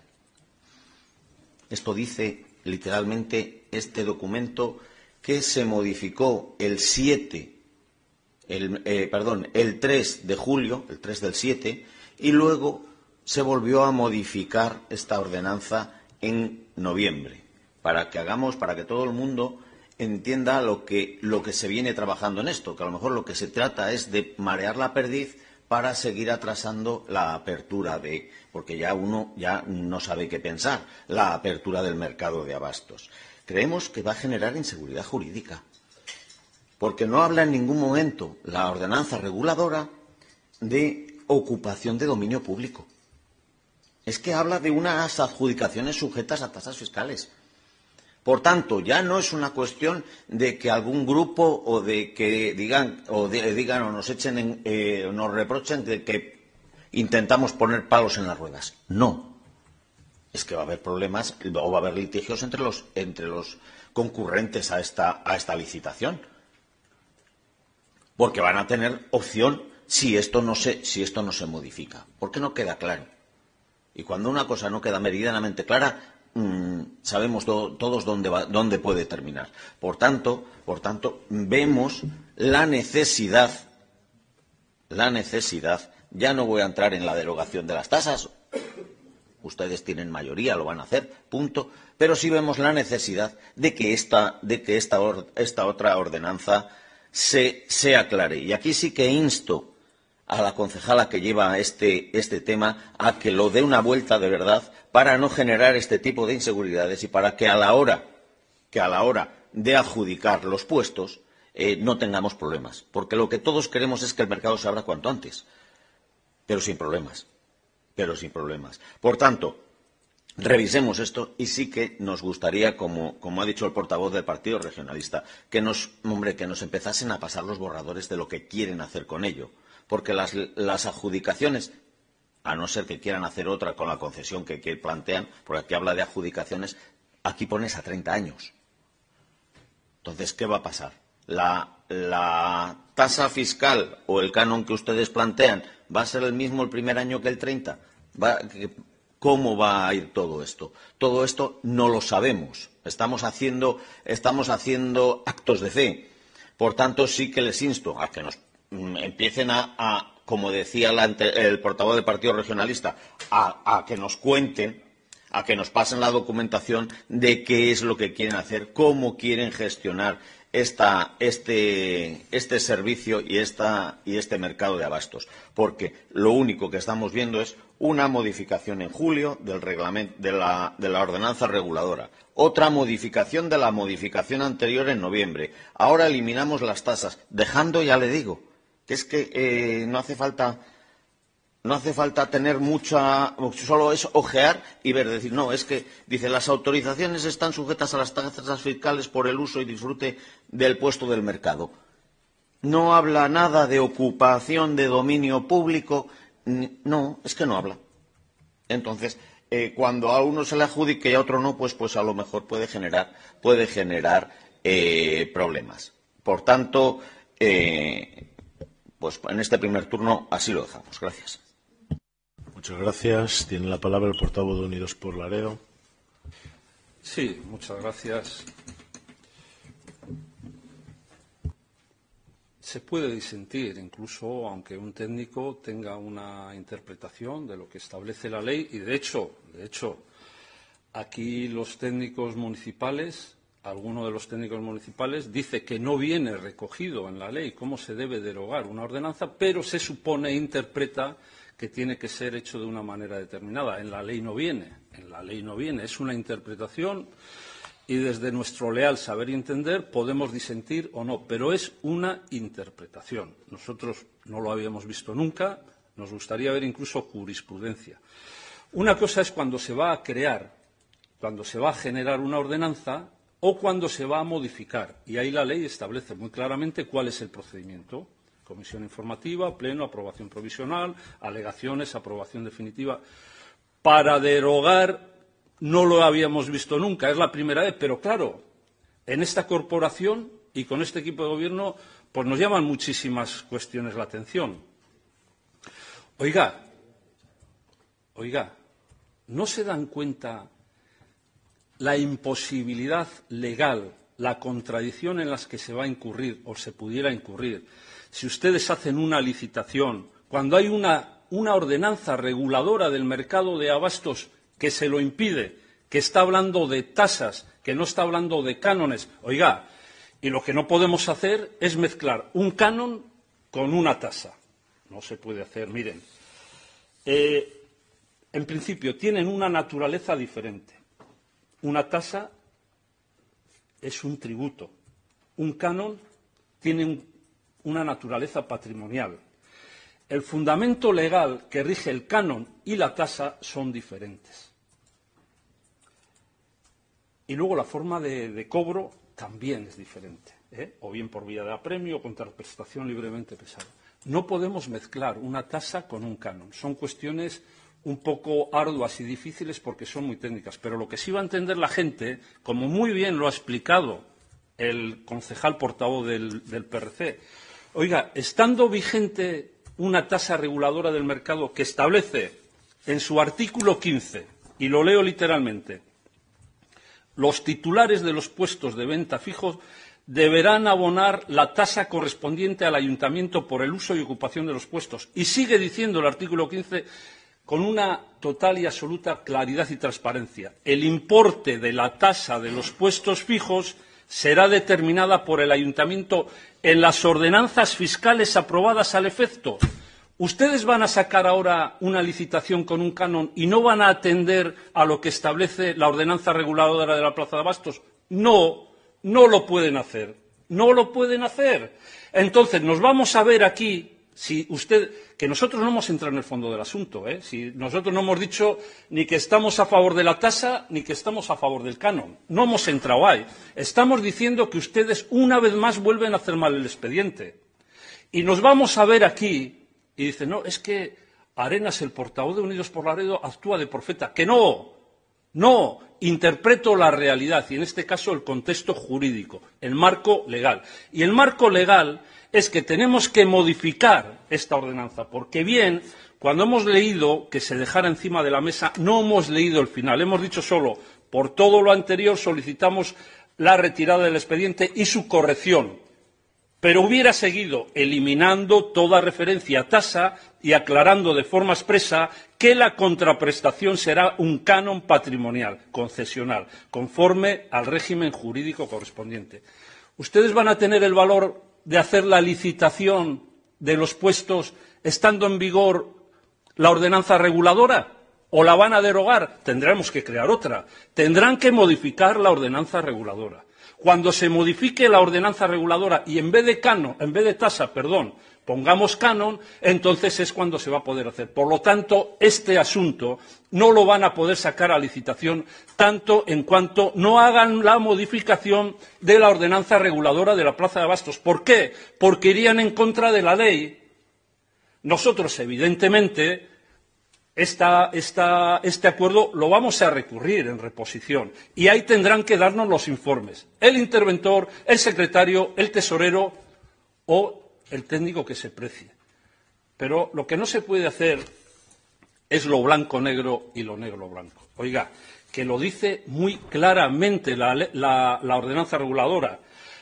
Esto dice literalmente este documento, que se modificó el siete, el, eh, perdón, el tres de julio, el tres del siete, y luego se volvió a modificar esta ordenanza en noviembre, para que hagamos, para que todo el mundo entienda lo que, lo que se viene trabajando en esto, que a lo mejor lo que se trata es de marear la perdiz para seguir atrasando la apertura de, porque ya uno ya no sabe qué pensar, la apertura del mercado de abastos. Creemos que va a generar inseguridad jurídica, porque no habla en ningún momento la ordenanza reguladora de ocupación de dominio público. Es que habla de unas adjudicaciones sujetas a tasas fiscales. Por tanto, ya no es una cuestión de que algún grupo o de que digan o de, digan o nos echen en, eh, nos reprochen de que intentamos poner palos en las ruedas. No. Es que va a haber problemas o va a haber litigios entre los entre los concurrentes a esta a esta licitación. Porque van a tener opción si esto no se si esto no se modifica. Porque no queda claro. Y cuando una cosa no queda meridianamente clara, sabemos do, todos dónde va, dónde puede terminar. Por tanto, por tanto, vemos la necesidad, la necesidad, ya no voy a entrar en la derogación de las tasas, ustedes tienen mayoría, lo van a hacer, punto, pero sí vemos la necesidad de que esta, de que esta, or, esta otra ordenanza se, se aclare. Y aquí sí que insto a la concejala que lleva este, este tema a que lo dé una vuelta de verdad para no generar este tipo de inseguridades y para que a la hora, que a la hora de adjudicar los puestos eh, no tengamos problemas. Porque lo que todos queremos es que el mercado se abra cuanto antes, pero sin problemas. Pero sin problemas. Por tanto, revisemos esto y sí que nos gustaría, como, como ha dicho el portavoz del Partido Regionalista, que nos, hombre, que nos empezasen a pasar los borradores de lo que quieren hacer con ello. Porque las, las adjudicaciones, a no ser que quieran hacer otra con la concesión que, que plantean, porque aquí habla de adjudicaciones, aquí pones a treinta años. Entonces, ¿qué va a pasar? La, la tasa fiscal o el canon que ustedes plantean va a ser el mismo el primer año que el treinta. ¿Va, ¿Cómo va a ir todo esto? Todo esto no lo sabemos. Estamos haciendo, estamos haciendo actos de fe. Por tanto, sí que les insto a que nos empiecen a, a como decía la, el portavoz del Partido Regionalista, a, a que nos cuenten, a que nos pasen la documentación de qué es lo que quieren hacer, cómo quieren gestionar esta, este, este servicio y, esta, y este mercado de abastos. Porque lo único que estamos viendo es una modificación en julio del reglamento, de, la, de la ordenanza reguladora, otra modificación de la modificación anterior en noviembre. Ahora eliminamos las tasas, dejando, ya le digo, que es que eh, no hace falta... No hace falta tener mucha, solo es ojear y ver, decir, no, es que, dice, las autorizaciones están sujetas a las tasas fiscales por el uso y disfrute del puesto del mercado. No habla nada de ocupación de dominio público, no, es que no habla. Entonces, eh, cuando a uno se le adjudique y a otro no, pues, pues a lo mejor puede generar, puede generar eh, problemas. Por tanto, eh, pues en este primer turno así lo dejamos. Gracias. Muchas gracias. Tiene la palabra el portavoz de Unidos por Laredo. Sí, muchas gracias. Se puede disentir, incluso aunque un técnico tenga una interpretación de lo que establece la ley, y de hecho, de hecho, aquí los técnicos municipales, alguno de los técnicos municipales dice que no viene recogido en la ley cómo se debe derogar una ordenanza, pero se supone e interpreta que tiene que ser hecho de una manera determinada. En la ley no viene, en la ley no viene, es una interpretación y desde nuestro leal saber y entender podemos disentir o no, pero es una interpretación. Nosotros no lo habíamos visto nunca, nos gustaría ver incluso jurisprudencia. Una cosa es cuando se va a crear, cuando se va a generar una ordenanza o cuando se va a modificar, y ahí la ley establece muy claramente cuál es el procedimiento. Comisión informativa, pleno, aprobación provisional, alegaciones, aprobación definitiva. Para derogar no lo habíamos visto nunca, es la primera vez, pero claro, en esta corporación y con este equipo de gobierno pues nos llaman muchísimas cuestiones la atención. Oiga, oiga, ¿no se dan cuenta la imposibilidad legal, la contradicción en las que se va a incurrir o se pudiera incurrir si ustedes hacen una licitación, cuando hay una, una ordenanza reguladora del mercado de abastos que se lo impide, que está hablando de tasas, que no está hablando de cánones? Oiga, y lo que no podemos hacer es mezclar un canon con una tasa. No se puede hacer, miren. Eh, en principio, tienen una naturaleza diferente. Una tasa es un tributo. Un canon tiene un una naturaleza patrimonial. El fundamento legal que rige el canon y la tasa son diferentes. Y luego la forma de, de cobro también es diferente, ¿eh? O bien por vía de apremio o contraprestación libremente pesada. No podemos mezclar una tasa con un canon. Son cuestiones un poco arduas y difíciles porque son muy técnicas. Pero lo que sí va a entender la gente, como muy bien lo ha explicado el concejal portavoz del, del P R C, oiga, estando vigente una tasa reguladora del mercado que establece en su artículo quince, y lo leo literalmente, los titulares de los puestos de venta fijos deberán abonar la tasa correspondiente al ayuntamiento por el uso y ocupación de los puestos. Y sigue diciendo el artículo quince con una total y absoluta claridad y transparencia. El importe de la tasa de los puestos fijos será determinada por el ayuntamiento en las ordenanzas fiscales aprobadas al efecto. ¿Ustedes van a sacar ahora una licitación con un canon y no van a atender a lo que establece la ordenanza reguladora de la plaza de abastos? No, No lo pueden hacer. No lo pueden hacer. Entonces, nos vamos a ver aquí, si usted, que nosotros no hemos entrado en el fondo del asunto, ¿eh? Si nosotros no hemos dicho ni que estamos a favor de la tasa, ni que estamos a favor del canon. No hemos entrado ahí. Estamos diciendo que ustedes una vez más vuelven a hacer mal el expediente. Y nos vamos a ver aquí, y dice, no, es que Arenas, el portavoz de Unidos por Laredo, actúa de profeta. Que no, no, interpreto la realidad, y en este caso el contexto jurídico, el marco legal. Y el marco legal es que tenemos que modificar esta ordenanza, porque bien, cuando hemos leído que se dejara encima de la mesa, no hemos leído el final, hemos dicho solo, por todo lo anterior solicitamos la retirada del expediente y su corrección, pero hubiera seguido eliminando toda referencia a tasa y aclarando de forma expresa que la contraprestación será un canon patrimonial, concesional, conforme al régimen jurídico correspondiente. ¿Ustedes van a tener el valor de hacer la licitación de los puestos estando en vigor la ordenanza reguladora? ¿O la van a derogar? Tendremos que crear otra. Tendrán que modificar la ordenanza reguladora. Cuando se modifique la ordenanza reguladora y en vez de canon, en vez de tasa, perdón, pongamos canon, entonces es cuando se va a poder hacer. Por lo tanto, este asunto no lo van a poder sacar a licitación tanto en cuanto no hagan la modificación de la ordenanza reguladora de la Plaza de Abastos. ¿Por qué? Porque irían en contra de la ley. Nosotros, evidentemente, esta, esta, este acuerdo lo vamos a recurrir en reposición y ahí tendrán que darnos los informes. El interventor, el secretario, el tesorero o el técnico que se precie. Pero lo que no se puede hacer es lo blanco-negro y lo negro-blanco. Oiga, que lo dice muy claramente la, la, la ordenanza reguladora.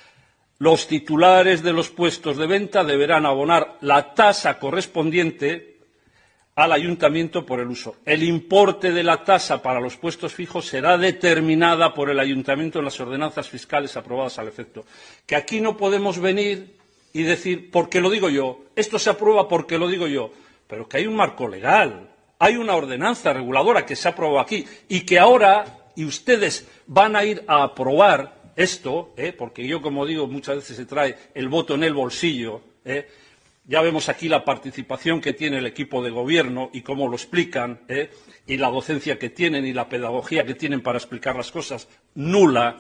Los titulares de los puestos de venta deberán abonar la tasa correspondiente al ayuntamiento por el uso. El importe de la tasa para los puestos fijos será determinada por el ayuntamiento en las ordenanzas fiscales aprobadas al efecto. Que aquí no podemos venir y decir, porque lo digo yo, esto se aprueba porque lo digo yo, pero que hay un marco legal, hay una ordenanza reguladora que se ha aprobado aquí y que ahora, y ustedes van a ir a aprobar esto, ¿eh? Porque yo, como digo, muchas veces se trae el voto en el bolsillo, ¿eh? Ya vemos aquí la participación que tiene el equipo de gobierno y cómo lo explican, ¿eh? Y la docencia que tienen y la pedagogía que tienen para explicar las cosas, nula.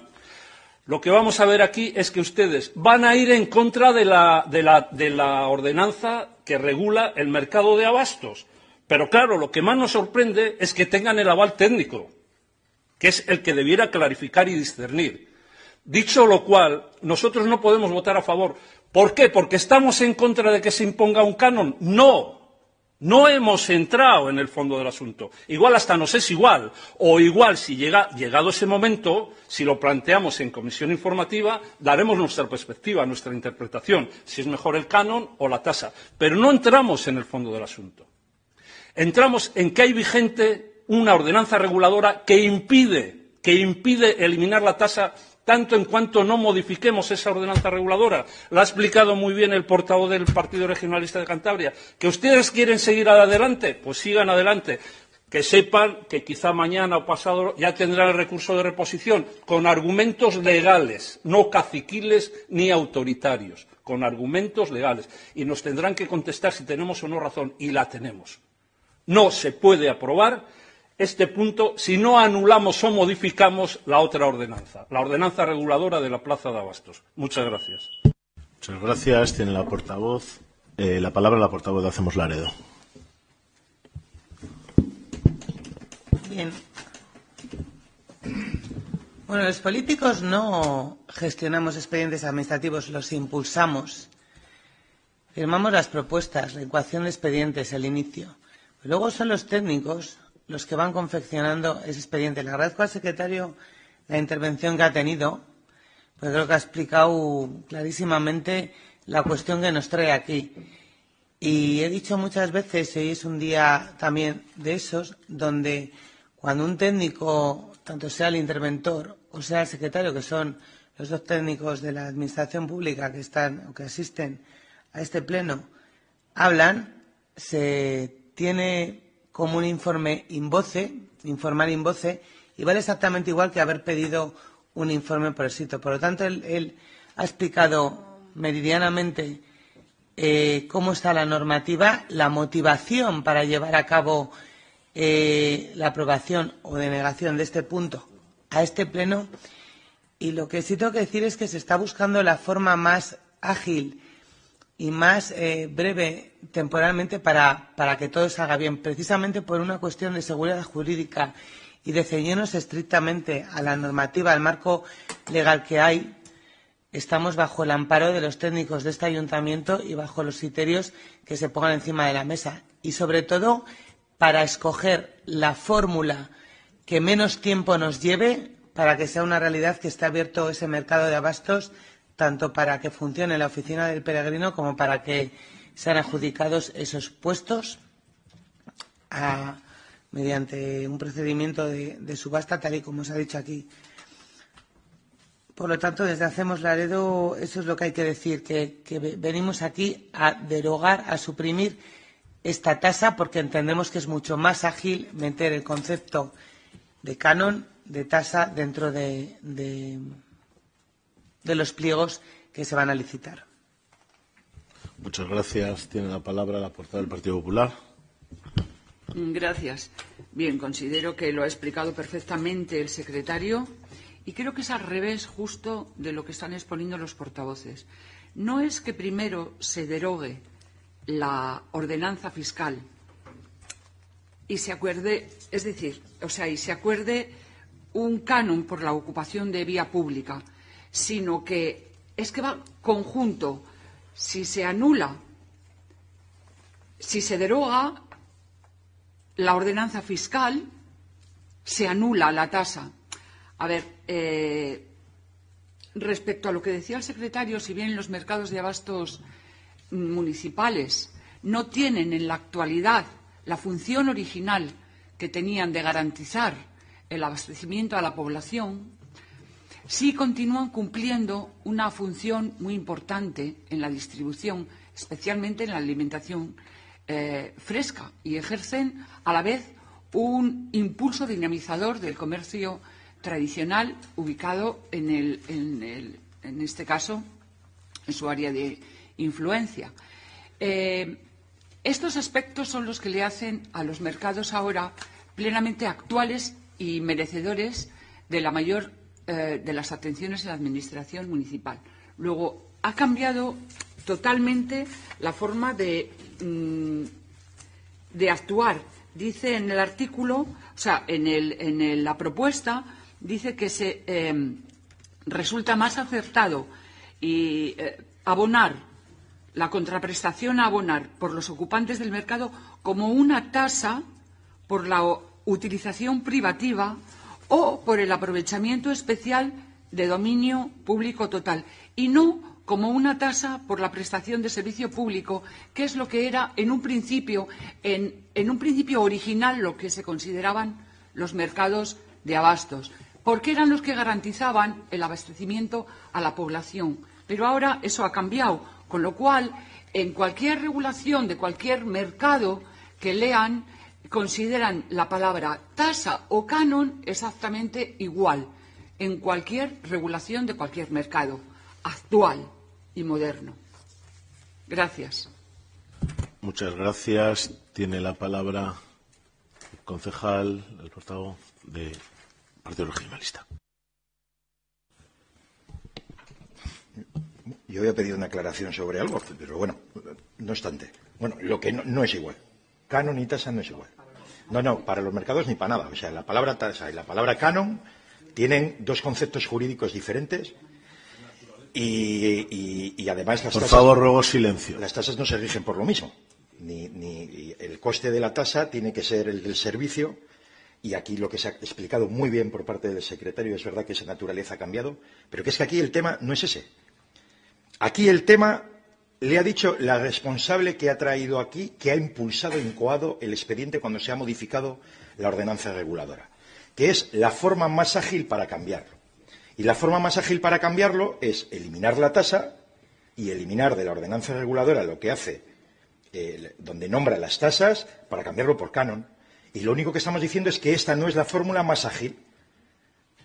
Lo que vamos a ver aquí es que ustedes van a ir en contra de la, de la, de la ordenanza que regula el mercado de abastos. Pero claro, lo que más nos sorprende es que tengan el aval técnico, que es el que debiera clarificar y discernir. Dicho lo cual, nosotros no podemos votar a favor. ¿Por qué? ¿Porque estamos en contra de que se imponga un canon? No, no hemos entrado en el fondo del asunto. Igual hasta nos es igual, o igual si llega, llegado ese momento, si lo planteamos en comisión informativa, daremos nuestra perspectiva, nuestra interpretación, si es mejor el canon o la tasa. Pero no entramos en el fondo del asunto. Entramos en que hay vigente una ordenanza reguladora que impide, que impide eliminar la tasa tanto en cuanto no modifiquemos esa ordenanza reguladora. Lo ha explicado muy bien el portavoz del Partido Regionalista de Cantabria. ¿Que ustedes quieren seguir adelante? Pues sigan adelante. Que sepan que quizá mañana o pasado ya tendrán el recurso de reposición con argumentos legales, no caciquiles ni autoritarios, con argumentos legales. Y nos tendrán que contestar si tenemos o no razón, y la tenemos. No se puede aprobar este punto si no anulamos o modificamos la otra ordenanza, la ordenanza reguladora de la Plaza de Abastos. Muchas gracias. Muchas gracias. Tiene la portavoz, eh, la palabra la portavoz de Hacemos Laredo. Bien. Bueno, los políticos no gestionamos expedientes administrativos, los impulsamos. Firmamos las propuestas, la ecuación de expedientes, el inicio. Pero luego son los técnicos los que van confeccionando ese expediente. Le agradezco al secretario la intervención que ha tenido, porque creo que ha explicado clarísimamente la cuestión que nos trae aquí. Y he dicho muchas veces, hoy es un día también de esos, donde cuando un técnico, tanto sea el interventor o sea el secretario, que son los dos técnicos de la Administración Pública que están o que asisten a este pleno, hablan, se tiene como un informe in voce, informar in voce, y vale exactamente igual que haber pedido un informe por escrito. Por lo tanto, él, él ha explicado meridianamente eh, cómo está la normativa, la motivación para llevar a cabo eh, la aprobación o denegación de este punto a este pleno. Y lo que sí tengo que decir es que se está buscando la forma más ágil y más eh, breve temporalmente para, para que todo salga bien, precisamente por una cuestión de seguridad jurídica y de ceñirnos estrictamente a la normativa, al marco legal que hay. Estamos bajo el amparo de los técnicos de este ayuntamiento y bajo los criterios que se pongan encima de la mesa. Y, sobre todo, para escoger la fórmula que menos tiempo nos lleve para que sea una realidad que esté abierto ese mercado de abastos, tanto para que funcione la oficina del peregrino como para que sean adjudicados esos puestos a, mediante un procedimiento de, de subasta, tal y como se ha dicho aquí. Por lo tanto, desde Hacemos Laredo, eso es lo que hay que decir, que, que venimos aquí a derogar, a suprimir esta tasa, porque entendemos que es mucho más ágil meter el concepto de canon, de tasa, dentro de, de, de los pliegos que se van a licitar. Muchas gracias. Tiene la palabra la portavoz del Partido Popular. Gracias. Bien, considero que lo ha explicado perfectamente el secretario y creo que es al revés justo de lo que están exponiendo los portavoces. No es que primero se derogue la ordenanza fiscal y se acuerde, es decir, o sea, y se acuerde un canon por la ocupación de vía pública, sino que es que va conjunto. Si se anula, si se deroga la ordenanza fiscal, se anula la tasa. A ver, eh, respecto a lo que decía el secretario, si bien los mercados de abastos municipales no tienen en la actualidad la función original que tenían de garantizar el abastecimiento a la población, sí continúan cumpliendo una función muy importante en la distribución, especialmente en la alimentación eh, fresca, y ejercen a la vez un impulso dinamizador del comercio tradicional ubicado en, el, en, el, en este caso en su área de influencia. Eh, estos aspectos son los que le hacen a los mercados ahora plenamente actuales y merecedores de la mayor eh, de las atenciones en la administración municipal. Luego, ha cambiado totalmente la forma de, mm, de actuar. Dice en el artículo, o sea, en, el, en el, la propuesta, dice que se eh, resulta más acertado y eh, abonar la contraprestación a abonar por los ocupantes del mercado como una tasa por la utilización privativa o por el aprovechamiento especial de dominio público total, y no como una tasa por la prestación de servicio público, que es lo que era en un principio, en, en un principio original, lo que se consideraban los mercados de abastos, porque eran los que garantizaban el abastecimiento a la población. Pero ahora eso ha cambiado, con lo cual, en cualquier regulación de cualquier mercado que lean, consideran la palabra tasa o canon exactamente igual en cualquier regulación de cualquier mercado actual y moderno. Gracias. Muchas gracias. Tiene la palabra el concejal, el portavoz del Partido Regionalista. Yo había pedido una aclaración sobre algo, pero bueno, no obstante. Bueno, lo que no, no es igual. Canon y tasa no es igual. No, no, para los mercados ni para nada. O sea, la palabra tasa y la palabra canon tienen dos conceptos jurídicos diferentes y, y, y además las por tasas... Por favor, ruego silencio. Las tasas no se rigen por lo mismo. Ni, ni el coste de la tasa tiene que ser el del servicio, y aquí lo que se ha explicado muy bien por parte del secretario, es verdad que esa naturaleza ha cambiado, pero que es que aquí el tema no es ese. Aquí el tema, le ha dicho la responsable que ha traído aquí, que ha impulsado e incoado el expediente cuando se ha modificado la ordenanza reguladora, que es la forma más ágil para cambiarlo. Y la forma más ágil para cambiarlo es eliminar la tasa y eliminar de la ordenanza reguladora lo que hace, eh, donde nombra las tasas, para cambiarlo por canon. Y lo único que estamos diciendo es que esta no es la fórmula más ágil.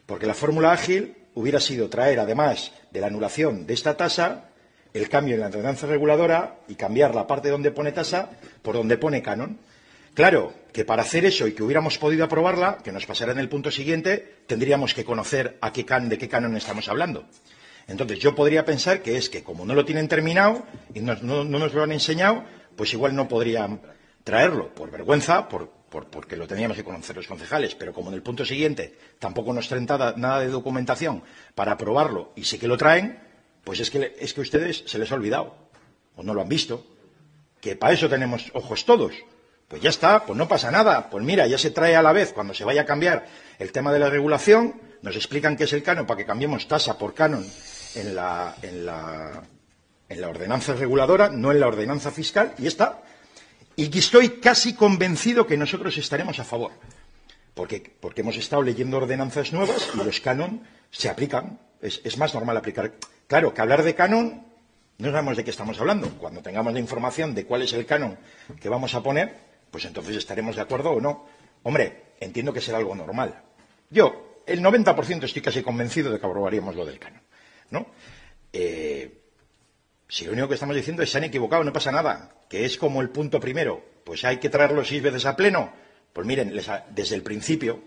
Porque la fórmula ágil hubiera sido traer, además de la anulación de esta tasa, el cambio en la ordenanza reguladora y cambiar la parte donde pone tasa por donde pone canon. Claro, que para hacer eso y que hubiéramos podido aprobarla, que nos pasará en el punto siguiente, tendríamos que conocer a qué can, de qué canon estamos hablando. Entonces, yo podría pensar que es que, como no lo tienen terminado y no, no, no nos lo han enseñado, pues igual no podrían traerlo, por vergüenza, por, por, porque lo teníamos que conocer los concejales, pero como en el punto siguiente tampoco nos traen nada, nada de documentación para aprobarlo y sí que lo traen, pues es que, es que a ustedes se les ha olvidado, o no lo han visto, que para eso tenemos ojos todos. Pues ya está, pues no pasa nada. Pues mira, ya se trae a la vez, cuando se vaya a cambiar el tema de la regulación, nos explican qué es el canon para que cambiemos tasa por canon en la, en la, en la ordenanza reguladora, no en la ordenanza fiscal, y ya está. Y estoy casi convencido que nosotros estaremos a favor, porque, porque hemos estado leyendo ordenanzas nuevas y los canon se aplican. Es, es más normal aplicar. Claro, que hablar de canon, no sabemos de qué estamos hablando. Cuando tengamos la información de cuál es el canon que vamos a poner, pues entonces estaremos de acuerdo o no. Hombre, entiendo que será algo normal. Yo, el noventa por ciento estoy casi convencido de que aprobaríamos lo del canon, ¿no? Eh, si lo único que estamos diciendo es que se han equivocado, no pasa nada, que es como el punto primero, pues hay que traerlo seis veces a pleno. Pues miren, les ha, desde el principio,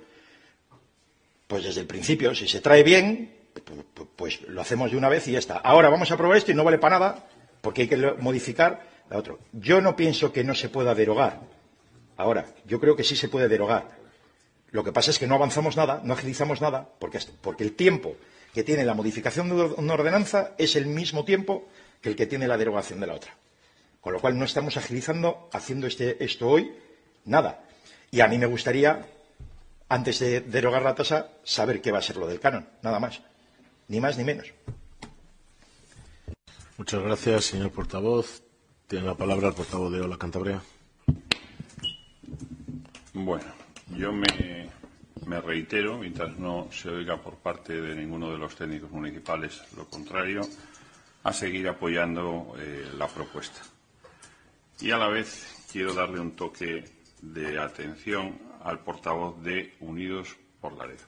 pues desde el principio, si se trae bien, pues, pues lo hacemos de una vez y ya está. Ahora vamos a aprobar esto y no vale para nada, porque hay que modificar la otra. Yo no pienso que no se pueda derogar. Ahora, yo creo que sí se puede derogar. Lo que pasa es que no avanzamos nada, no agilizamos nada, porque, porque el tiempo que tiene la modificación de una ordenanza es el mismo tiempo que el que tiene la derogación de la otra. Con lo cual no estamos agilizando, haciendo este, esto hoy, nada. Y a mí me gustaría, antes de derogar la tasa, saber qué va a ser lo del canon, nada más. Ni más ni menos. Muchas gracias, señor portavoz. Tiene la palabra el portavoz de Ola Cantabria. Bueno, yo me, me reitero, mientras no se oiga por parte de ninguno de los técnicos municipales lo contrario, a seguir apoyando eh, la propuesta. Y a la vez quiero darle un toque de atención al portavoz de Unidos por Laredo.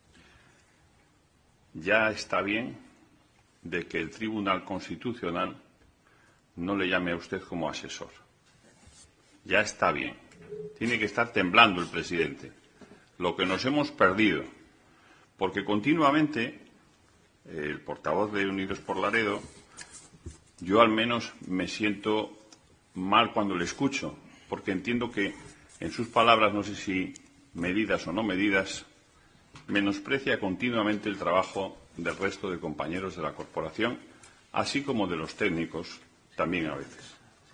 Ya está bien de que el Tribunal Constitucional no le llame a usted como asesor. Ya está bien. Tiene que estar temblando el presidente. Lo que nos hemos perdido. Porque continuamente el portavoz de Unidos por Laredo, yo al menos me siento mal cuando le escucho, porque entiendo que en sus palabras, no sé si medidas o no medidas, menosprecia continuamente el trabajo del resto de compañeros de la corporación, así como de los técnicos también a veces.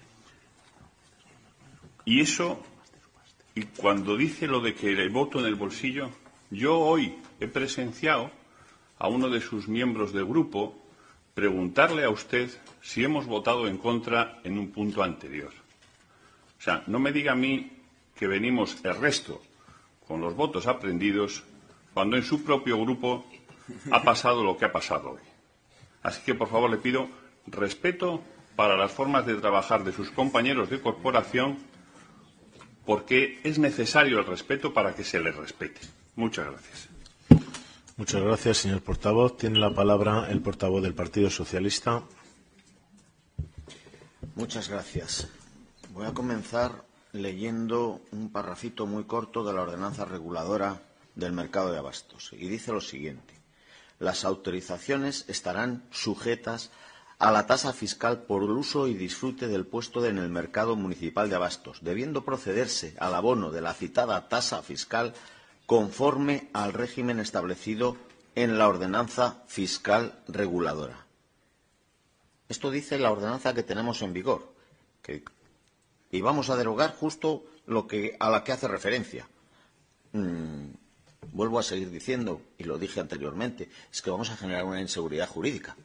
Y eso, y cuando dice lo de que el voto en el bolsillo, yo hoy he presenciado a uno de sus miembros del grupo preguntarle a usted si hemos votado en contra en un punto anterior. O sea, no me diga a mí que venimos el resto con los votos aprendidos cuando en su propio grupo ha pasado lo que ha pasado hoy. Así que, por favor, le pido respeto para las formas de trabajar de sus compañeros de corporación, porque es necesario el respeto para que se les respete. Muchas gracias. Muchas gracias, señor portavoz. Tiene la palabra el portavoz del Partido Socialista. Muchas gracias. Voy a comenzar leyendo un parrafito muy corto de la ordenanza reguladora del mercado de abastos. Y dice lo siguiente. Las autorizaciones estarán sujetas a la tasa fiscal por el uso y disfrute del puesto en el mercado municipal de abastos, debiendo procederse al abono de la citada tasa fiscal conforme al régimen establecido en la ordenanza fiscal reguladora. Esto dice la ordenanza que tenemos en vigor, que, y vamos a derogar justo lo que, a la que hace referencia. Mm, vuelvo a seguir diciendo, y lo dije anteriormente, es que vamos a generar una inseguridad jurídica.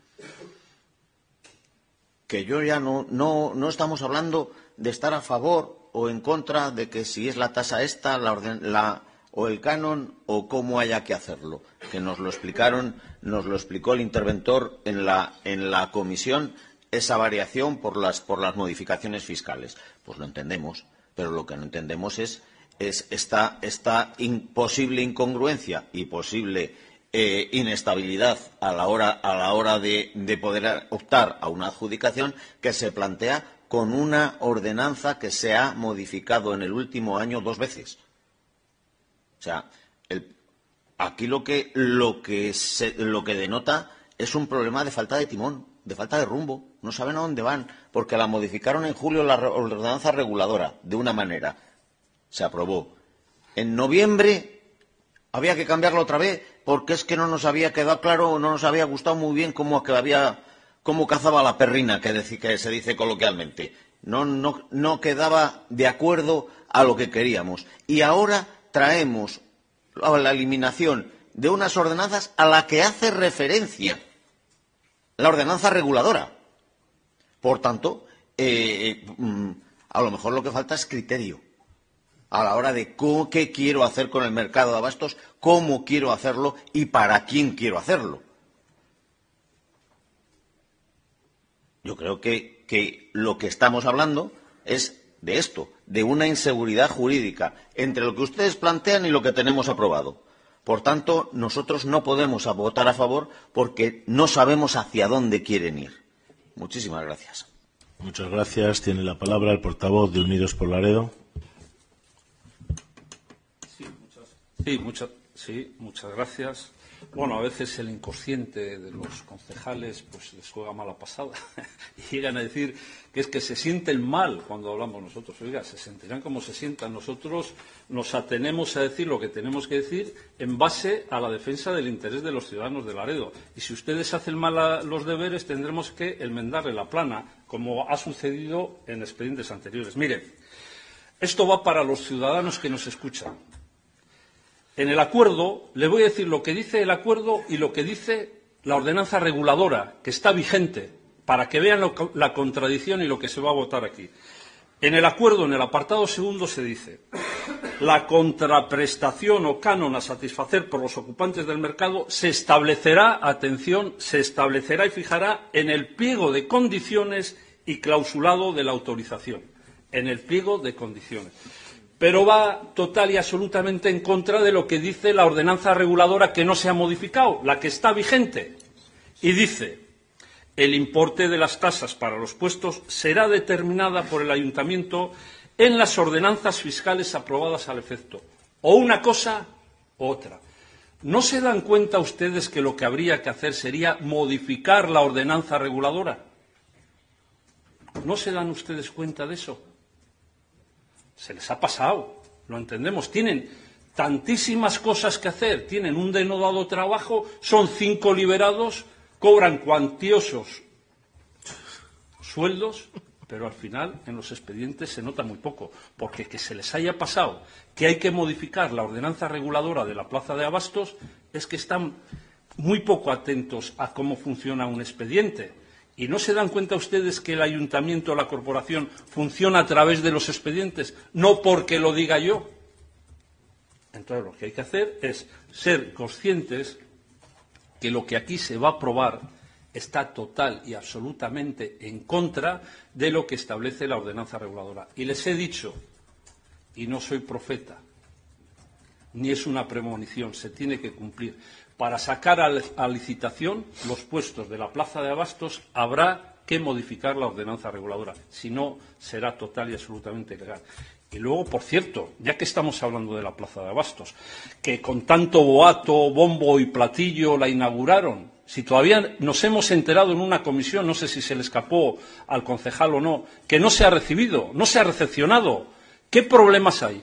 Que yo ya no, no, no estamos hablando de estar a favor o en contra de que si es la tasa esta, la orden, la o el canon o cómo haya que hacerlo, que nos lo explicaron, nos lo explicó el interventor en la, en la comisión, esa variación por las, por las modificaciones fiscales. Pues lo entendemos, pero lo que no entendemos es, es esta, esta imposible incongruencia y posible eh, inestabilidad a la hora, a la hora de, de poder optar a una adjudicación que se plantea con una ordenanza que se ha modificado en el último año dos veces. O sea, el, aquí lo que, lo, que se, lo que denota es un problema de falta de timón, de falta de rumbo. No saben a dónde van, porque la modificaron en julio la ordenanza reguladora, de una manera. Se aprobó. En noviembre había que cambiarla otra vez, porque es que no nos había quedado claro, no nos había gustado muy bien cómo, que había, cómo cazaba la perrina, que, dec, que se dice coloquialmente. No, no, no quedaba de acuerdo a lo que queríamos. Y ahora traemos la eliminación de unas ordenanzas a la que hace referencia la ordenanza reguladora. Por tanto, eh, eh, a lo mejor lo que falta es criterio a la hora de cómo, qué quiero hacer con el mercado de abastos, cómo quiero hacerlo y para quién quiero hacerlo. Yo creo que, que lo que estamos hablando es de esto, de una inseguridad jurídica entre lo que ustedes plantean y lo que tenemos aprobado. Por tanto, nosotros no podemos votar a favor porque no sabemos hacia dónde quieren ir. Muchísimas gracias. Muchas gracias. Tiene la palabra el portavoz de Unidos por Laredo. Sí, muchas, sí, muchas, sí, muchas gracias. Bueno, a veces el inconsciente de los concejales pues les juega mala pasada y llegan a decir que es que se sienten mal cuando hablamos nosotros. Oiga, se sentirán como se sientan. Nosotros nos atenemos a decir lo que tenemos que decir en base a la defensa del interés de los ciudadanos de Laredo. Y si ustedes hacen mal a los deberes, tendremos que enmendarle la plana, como ha sucedido en expedientes anteriores. Mire, esto va para los ciudadanos que nos escuchan. En el acuerdo, le voy a decir lo que dice el acuerdo y lo que dice la ordenanza reguladora, que está vigente, para que vean lo, la contradicción y lo que se va a votar aquí. En el acuerdo, en el apartado segundo, se dice: la contraprestación o canon a satisfacer por los ocupantes del mercado se establecerá, atención, se establecerá y fijará en el pliego de condiciones y clausulado de la autorización. En el pliego de condiciones. Pero va total y absolutamente en contra de lo que dice la ordenanza reguladora que no se ha modificado, la que está vigente. Y dice: el importe de las tasas para los puestos será determinada por el ayuntamiento en las ordenanzas fiscales aprobadas al efecto. O una cosa u otra. ¿No se dan cuenta ustedes que lo que habría que hacer sería modificar la ordenanza reguladora? ¿No se dan ustedes cuenta de eso? Se les ha pasado, lo entendemos. Tienen tantísimas cosas que hacer, tienen un denodado trabajo, son cinco liberados, cobran cuantiosos sueldos, pero al final en los expedientes se nota muy poco, porque que se les haya pasado que hay que modificar la ordenanza reguladora de la Plaza de Abastos es que están muy poco atentos a cómo funciona un expediente. ¿Y no se dan cuenta ustedes que el ayuntamiento o la corporación funciona a través de los expedientes? No porque lo diga yo. Entonces lo que hay que hacer es ser conscientes que lo que aquí se va a aprobar está total y absolutamente en contra de lo que establece la ordenanza reguladora. Y les he dicho, y no soy profeta, ni es una premonición, se tiene que cumplir. Para sacar a licitación los puestos de la Plaza de Abastos habrá que modificar la ordenanza reguladora, si no será total y absolutamente ilegal. Y luego, por cierto, ya que estamos hablando de la Plaza de Abastos, que con tanto boato, bombo y platillo la inauguraron, si todavía nos hemos enterado en una comisión, no sé si se le escapó al concejal o no, que no se ha recibido, no se ha recepcionado, ¿qué problemas hay?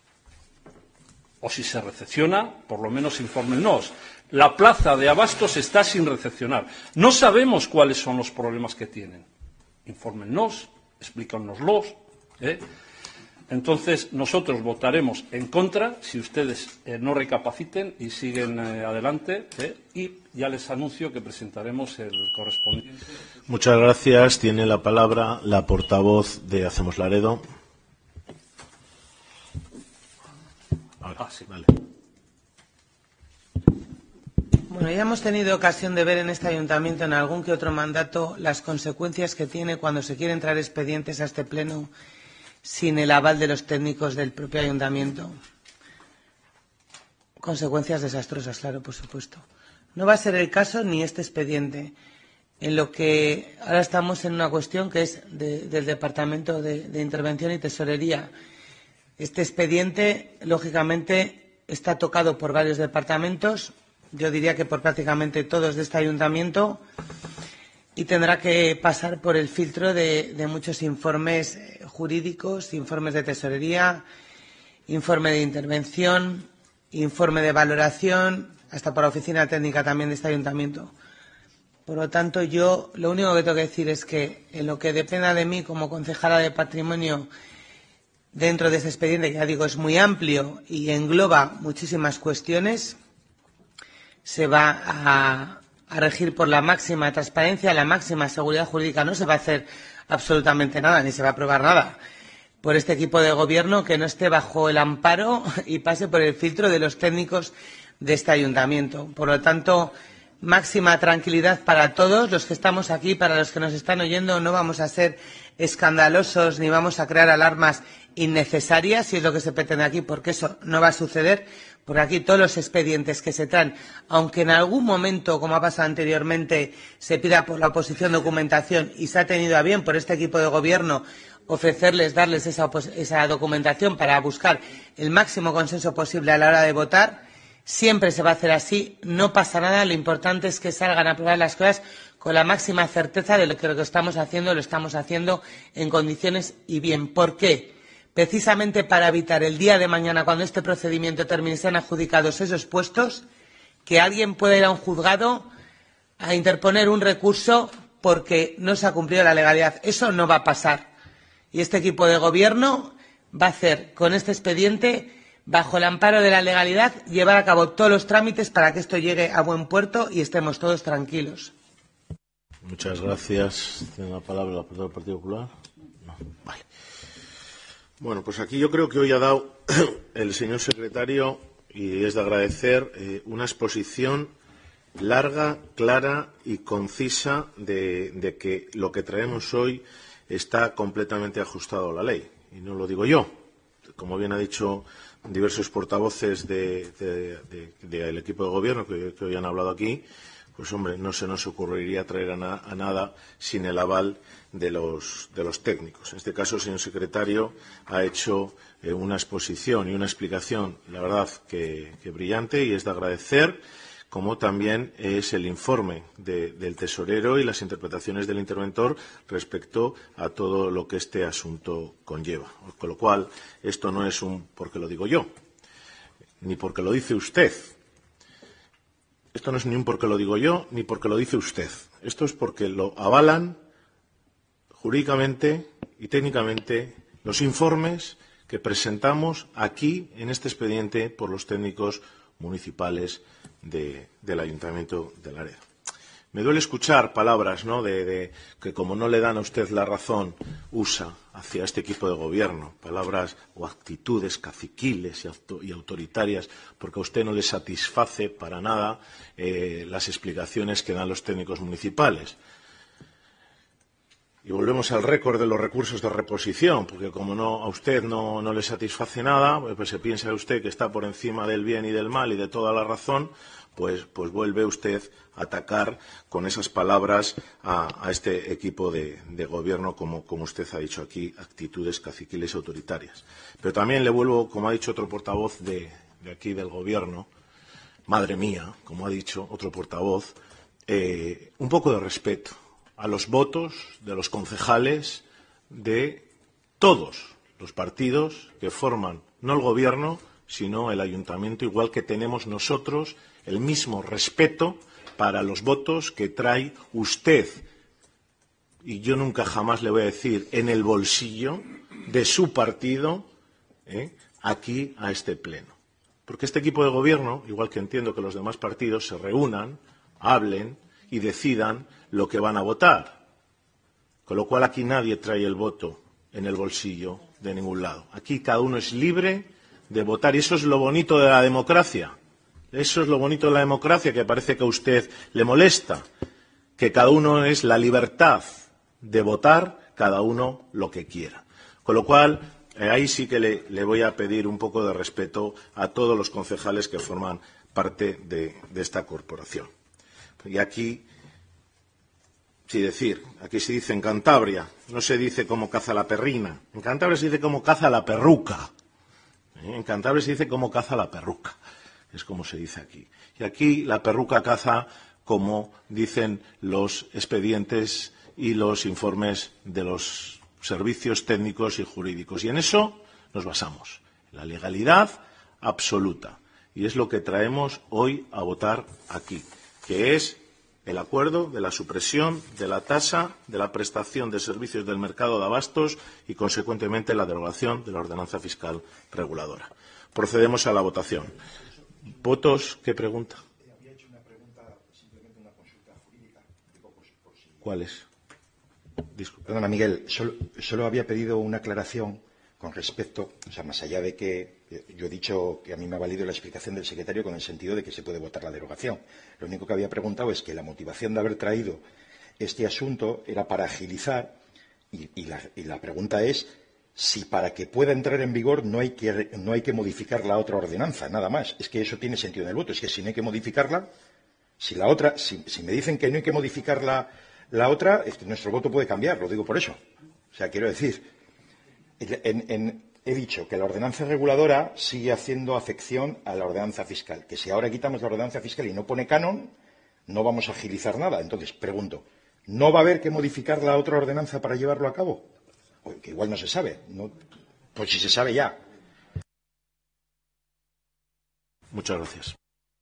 O si se recepciona, por lo menos infórmennos. La Plaza de Abastos está sin recepcionar. No sabemos cuáles son los problemas que tienen. Infórmennos, explícanoslos. ¿eh? Entonces, nosotros votaremos en contra si ustedes eh, no recapaciten y siguen eh, adelante. ¿eh? Y ya les anuncio que presentaremos el correspondiente. Muchas gracias. Tiene la palabra la portavoz de Hacemos Laredo. Ahora, ah, sí. Vale. Bueno, ya hemos tenido ocasión de ver en este ayuntamiento en algún que otro mandato las consecuencias que tiene cuando se quieren traer expedientes a este pleno sin el aval de los técnicos del propio ayuntamiento. Consecuencias desastrosas, claro, por supuesto. No va a ser el caso ni este expediente. En lo que ahora estamos en una cuestión que es de, del Departamento de, de Intervención y Tesorería. Este expediente, lógicamente, está tocado por varios departamentos, yo diría que por prácticamente todos de este ayuntamiento, y tendrá que pasar por el filtro de, de muchos informes jurídicos, informes de tesorería, informe de intervención, informe de valoración, hasta por la oficina técnica también de este ayuntamiento. Por lo tanto, yo lo único que tengo que decir es que en lo que dependa de mí como concejala de Patrimonio, dentro de ese expediente, que ya digo es muy amplio y engloba muchísimas cuestiones, se va a, a regir por la máxima transparencia, la máxima seguridad jurídica. No se va a hacer absolutamente nada, ni se va a aprobar nada por este equipo de gobierno que no esté bajo el amparo y pase por el filtro de los técnicos de este ayuntamiento. Por lo tanto, máxima tranquilidad para todos los que estamos aquí, para los que nos están oyendo. No vamos a ser escandalosos ni vamos a crear alarmas innecesarias, si es lo que se pretende aquí, porque eso no va a suceder. Por aquí todos los expedientes que se traen, aunque en algún momento, como ha pasado anteriormente, se pida por la oposición documentación y se ha tenido a bien por este equipo de gobierno ofrecerles, darles esa, esa documentación para buscar el máximo consenso posible a la hora de votar, siempre se va a hacer así, no pasa nada, lo importante es que salgan a aprobar las cosas con la máxima certeza de lo que lo que estamos haciendo, lo estamos haciendo en condiciones y bien. ¿Por qué? Precisamente para evitar el día de mañana, cuando este procedimiento termine, sean adjudicados esos puestos, que alguien pueda ir a un juzgado a interponer un recurso porque no se ha cumplido la legalidad. Eso no va a pasar. Y este equipo de gobierno va a hacer con este expediente, bajo el amparo de la legalidad, llevar a cabo todos los trámites para que esto llegue a buen puerto y estemos todos tranquilos. Muchas gracias. ¿Tiene la palabra la portavoz del Partido Popular? No. Vale. Bueno, pues aquí yo creo que hoy ha dado el señor secretario, y es de agradecer, eh, una exposición larga, clara y concisa de, de que lo que traemos hoy está completamente ajustado a la ley. Y no lo digo yo. Como bien ha dicho diversos portavoces del de, de, de, de, equipo de gobierno que, que hoy han hablado aquí, pues hombre, no se nos ocurriría traer a, na, a nada sin el aval de los, de los técnicos. En este caso, el señor secretario ha hecho eh, una exposición y una explicación, la verdad, que, que brillante, y es de agradecer, como también es el informe de, del tesorero y las interpretaciones del interventor respecto a todo lo que este asunto conlleva. Con lo cual, esto no es un porque lo digo yo, ni porque lo dice usted. Esto no es ni un porque lo digo yo, ni porque lo dice usted. Esto es porque lo avalan jurídicamente y técnicamente los informes que presentamos aquí en este expediente por los técnicos municipales de, del Ayuntamiento de Laredo. Me duele escuchar palabras, ¿no?, de, de que como no le dan a usted la razón, usa hacia este equipo de gobierno, palabras o actitudes caciquiles y, auto, y autoritarias, porque a usted no le satisface para nada eh, las explicaciones que dan los técnicos municipales. Y volvemos al récord de los recursos de reposición, porque como no, a usted no, no le satisface nada, pues se piensa usted que está por encima del bien y del mal y de toda la razón, pues, pues vuelve usted a atacar con esas palabras a, a este equipo de, de gobierno, como, como usted ha dicho aquí, actitudes caciquiles y autoritarias. Pero también le vuelvo, como ha dicho otro portavoz de, de aquí del gobierno, madre mía, como ha dicho otro portavoz, eh, un poco de respeto a los votos de los concejales de todos los partidos que forman no el gobierno, sino el ayuntamiento, igual que tenemos nosotros el mismo respeto para los votos que trae usted, y yo nunca jamás le voy a decir en el bolsillo de su partido, ¿eh?, aquí a este pleno. Porque este equipo de gobierno, igual que entiendo que los demás partidos, se reúnan, hablen y decidan lo que van a votar. Con lo cual aquí nadie trae el voto en el bolsillo de ningún lado. Aquí cada uno es libre de votar, y eso es lo bonito de la democracia. Eso es lo bonito de la democracia, que parece que a usted le molesta, que cada uno es la libertad de votar, cada uno lo que quiera. Con lo cual, eh, ahí sí que le, le voy a pedir un poco de respeto a todos los concejales que forman parte de, de esta corporación. Y aquí, sí decir, aquí se dice en Cantabria, no se dice como caza la perrina, en Cantabria se dice como caza la perruca. En Cantabria se dice como caza la perruca, es como se dice aquí. Y aquí la perruca caza como dicen los expedientes y los informes de los servicios técnicos y jurídicos. Y en eso nos basamos, en la legalidad absoluta. Y es lo que traemos hoy a votar aquí, que es el acuerdo de la supresión de la tasa de la prestación de servicios del mercado de abastos y, consecuentemente, la derogación de la ordenanza fiscal reguladora. Procedemos a la votación. ¿Votos? ¿Qué pregunta? ¿Cuáles? Disculpe. Perdona, Miguel, solo, solo había pedido una aclaración con respecto, o sea, más allá de que yo he dicho que a mí me ha valido la explicación del secretario con el sentido de que se puede votar la derogación. Lo único que había preguntado es que la motivación de haber traído este asunto era para agilizar y, y, la, y la pregunta es si para que pueda entrar en vigor no hay, que, no hay que modificar la otra ordenanza, nada más. Es que eso tiene sentido en el voto. Es que si no hay que modificarla, si la otra, si, si me dicen que no hay que modificar la, la otra, es que nuestro voto puede cambiar, lo digo por eso. O sea, quiero decir, en, en, he dicho que la ordenanza reguladora sigue haciendo afección a la ordenanza fiscal, que si ahora quitamos la ordenanza fiscal y no pone canon, no vamos a agilizar nada. Entonces, pregunto, ¿no va a haber que modificar la otra ordenanza para llevarlo a cabo? O que igual no se sabe. No, pues si se sabe ya. Muchas gracias.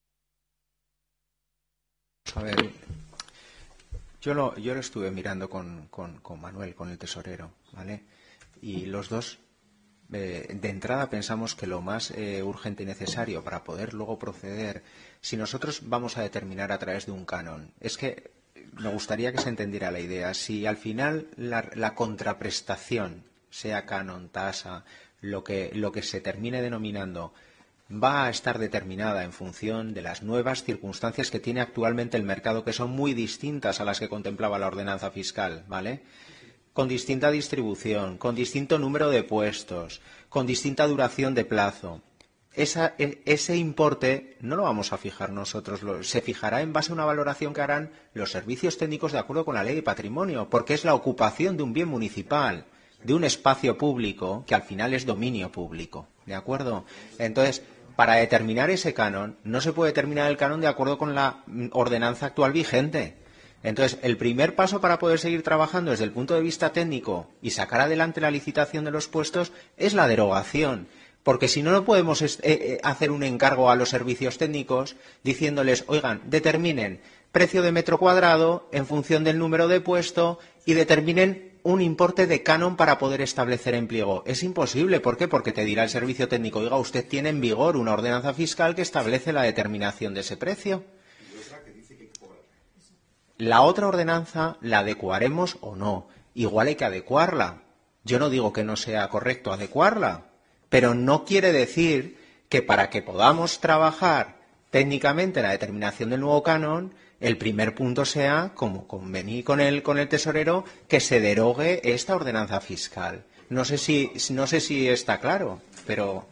A ver, yo lo, yo lo estuve mirando con, con, con Manuel, con el tesorero, ¿vale? Y los dos, eh, de entrada, pensamos que lo más eh, urgente y necesario para poder luego proceder, si nosotros vamos a determinar a través de un canon, es que me gustaría que se entendiera la idea. Si al final la, la contraprestación, sea canon, tasa, lo que, lo que se termine denominando, va a estar determinada en función de las nuevas circunstancias que tiene actualmente el mercado, que son muy distintas a las que contemplaba la ordenanza fiscal, ¿vale? Con distinta distribución, con distinto número de puestos, con distinta duración de plazo. Esa, ese importe no lo vamos a fijar nosotros, lo, se fijará en base a una valoración que harán los servicios técnicos de acuerdo con la ley de patrimonio, porque es la ocupación de un bien municipal, de un espacio público, que al final es dominio público, ¿de acuerdo? Entonces, para determinar ese canon, no se puede determinar el canon de acuerdo con la ordenanza actual vigente. Entonces, el primer paso para poder seguir trabajando desde el punto de vista técnico y sacar adelante la licitación de los puestos es la derogación. Porque si no, no podemos eh, hacer un encargo a los servicios técnicos diciéndoles, oigan, determinen precio de metro cuadrado en función del número de puesto y determinen un importe de canon para poder establecer en pliego. Es imposible. ¿Por qué? Porque te dirá el servicio técnico, oiga, usted tiene en vigor una ordenanza fiscal que establece la determinación de ese precio. La otra ordenanza la adecuaremos o no. Igual hay que adecuarla. Yo no digo que no sea correcto adecuarla, pero no quiere decir que para que podamos trabajar técnicamente la determinación del nuevo canon, el primer punto sea, como convení con el, con el tesorero, que se derogue esta ordenanza fiscal. No sé si, no sé si está claro, pero...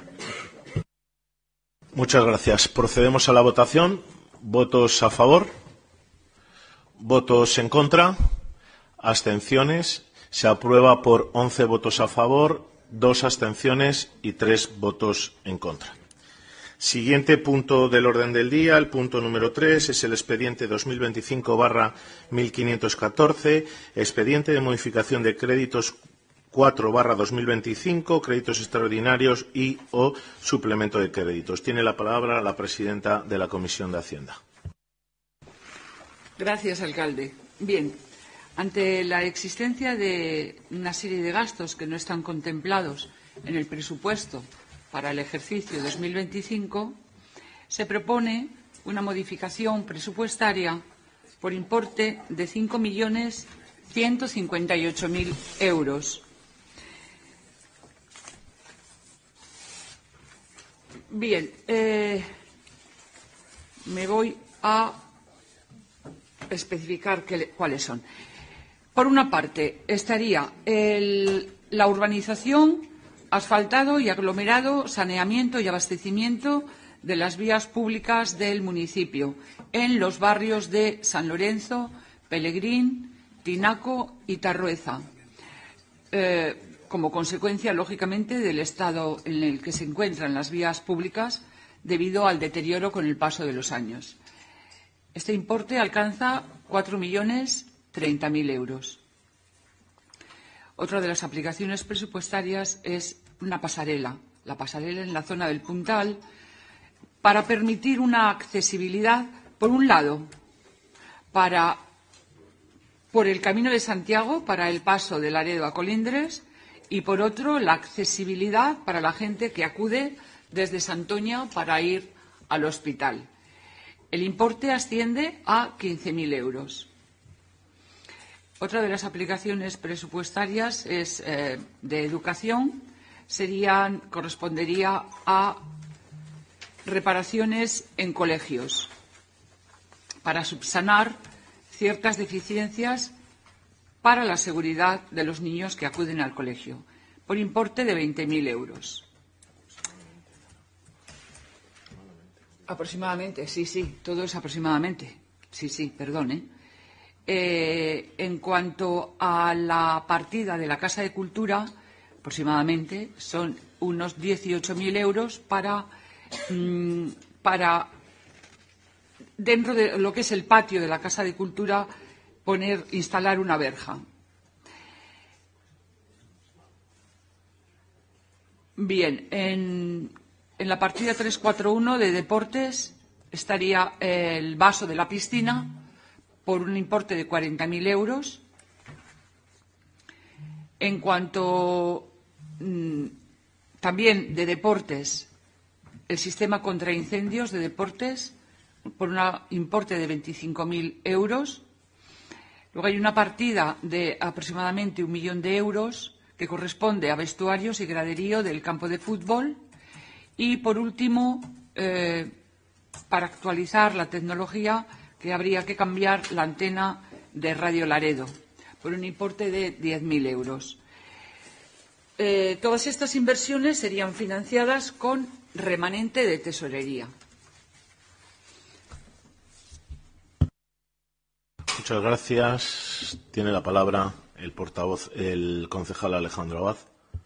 Muchas gracias. Procedemos a la votación. ¿Votos a favor? ¿Votos en contra? ¿Abstenciones? Se aprueba por once votos a favor, dos abstenciones y tres votos en contra. Siguiente punto del orden del día, el punto número tres, es el expediente dos mil veinticinco barra mil quinientos catorce, expediente de modificación de créditos cuatro barra dos mil veinticinco, créditos extraordinarios y o suplemento de créditos. Tiene la palabra la presidenta de la Comisión de Hacienda. Gracias, alcalde. Bien, ante la existencia de una serie de gastos que no están contemplados en el presupuesto para el ejercicio dos mil veinticinco, se propone una modificación presupuestaria por importe de cinco millones ciento cincuenta y ocho mil euros. Bien, eh, me voy a especificar que, cuáles son. Por una parte, estaría el, la urbanización, asfaltado y aglomerado, saneamiento y abastecimiento de las vías públicas del municipio en los barrios de San Lorenzo, Pelegrín, Tinaco y Tarrueza, eh, como consecuencia, lógicamente, del estado en el que se encuentran las vías públicas debido al deterioro con el paso de los años. Este importe alcanza cuatro millones treinta mil euros. Otra de las aplicaciones presupuestarias es una pasarela, la pasarela en la zona del Puntal, para permitir una accesibilidad, por un lado, para, por el Camino de Santiago, para el paso de Laredo a Colindres, y, por otro, la accesibilidad para la gente que acude desde Santoña para ir al hospital. El importe asciende a quince mil euros. Otra de las aplicaciones presupuestarias es eh, de educación, serían, correspondería a reparaciones en colegios para subsanar ciertas deficiencias para la seguridad de los niños que acuden al colegio, por importe de veinte mil euros. Aproximadamente, sí, sí, todo es aproximadamente. Sí, sí, perdone. Eh, en cuanto a la partida de la Casa de Cultura, aproximadamente son unos dieciocho mil euros para, mmm, para, dentro de lo que es el patio de la Casa de Cultura, poner, instalar una verja. Bien, en, en la partida trescientos cuarenta y uno de deportes estaría el vaso de la piscina por un importe de cuarenta mil euros. En cuanto mmm, también de deportes, el sistema contra incendios de deportes por un importe de veinticinco mil euros. Luego hay una partida de aproximadamente un millón de euros que corresponde a vestuarios y graderío del campo de fútbol. Y, por último, eh, para actualizar la tecnología, que habría que cambiar la antena de Radio Laredo por un importe de diez mil euros. Eh, todas estas inversiones serían financiadas con remanente de tesorería. Muchas gracias. Tiene la palabra el portavoz, el concejal Alejandro Abad.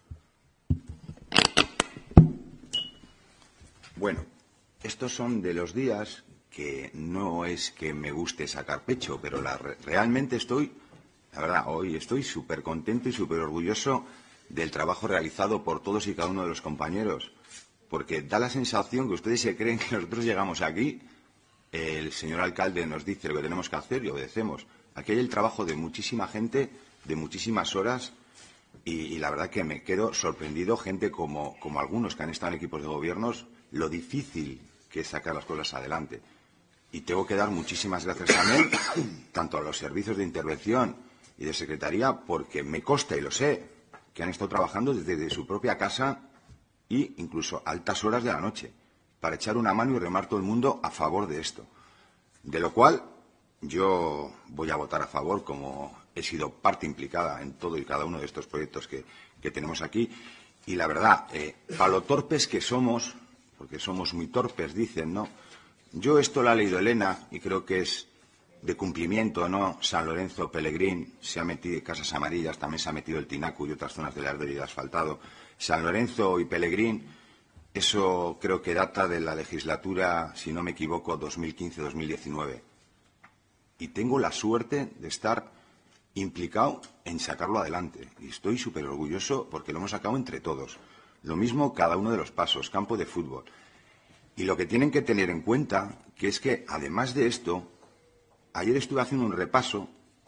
Bueno, estos son de los días que no es que me guste sacar pecho, pero la, realmente estoy, la verdad, hoy estoy súper contento y súper orgulloso del trabajo realizado por todos y cada uno de los compañeros, porque da la sensación que ustedes se creen que nosotros llegamos aquí, el señor alcalde nos dice lo que tenemos que hacer y obedecemos. Aquí hay el trabajo de muchísima gente, de muchísimas horas, y, y la verdad que me quedo sorprendido, gente como, como algunos que han estado en equipos de gobiernos, lo difícil que es sacar las cosas adelante. Y tengo que dar muchísimas gracias también, tanto a los servicios de intervención y de secretaría, porque me consta y lo sé, que han estado trabajando desde, desde su propia casa e incluso a altas horas de la noche, para echar una mano y remar todo el mundo a favor de esto. De lo cual yo voy a votar a favor, como he sido parte implicada en todo y cada uno de estos proyectos que, que tenemos aquí. Y la verdad, eh, para lo torpes que somos, porque somos muy torpes, dicen, ¿no? Yo esto lo ha leído Elena y creo que es de cumplimiento, ¿no? San Lorenzo, Pelegrín, se ha metido Casas Amarillas, también se ha metido el Tinaco y otras zonas del Ardero y el asfaltado. San Lorenzo y Pelegrín, eso creo que data de la legislatura, si no me equivoco, dos mil quince dos mil diecinueve. Y tengo la suerte de estar implicado en sacarlo adelante. Y estoy súper orgulloso porque lo hemos sacado entre todos. Lo mismo cada uno de los pasos, campo de fútbol. Y lo que tienen que tener en cuenta, que es que, además de esto, ayer estuve haciendo un repaso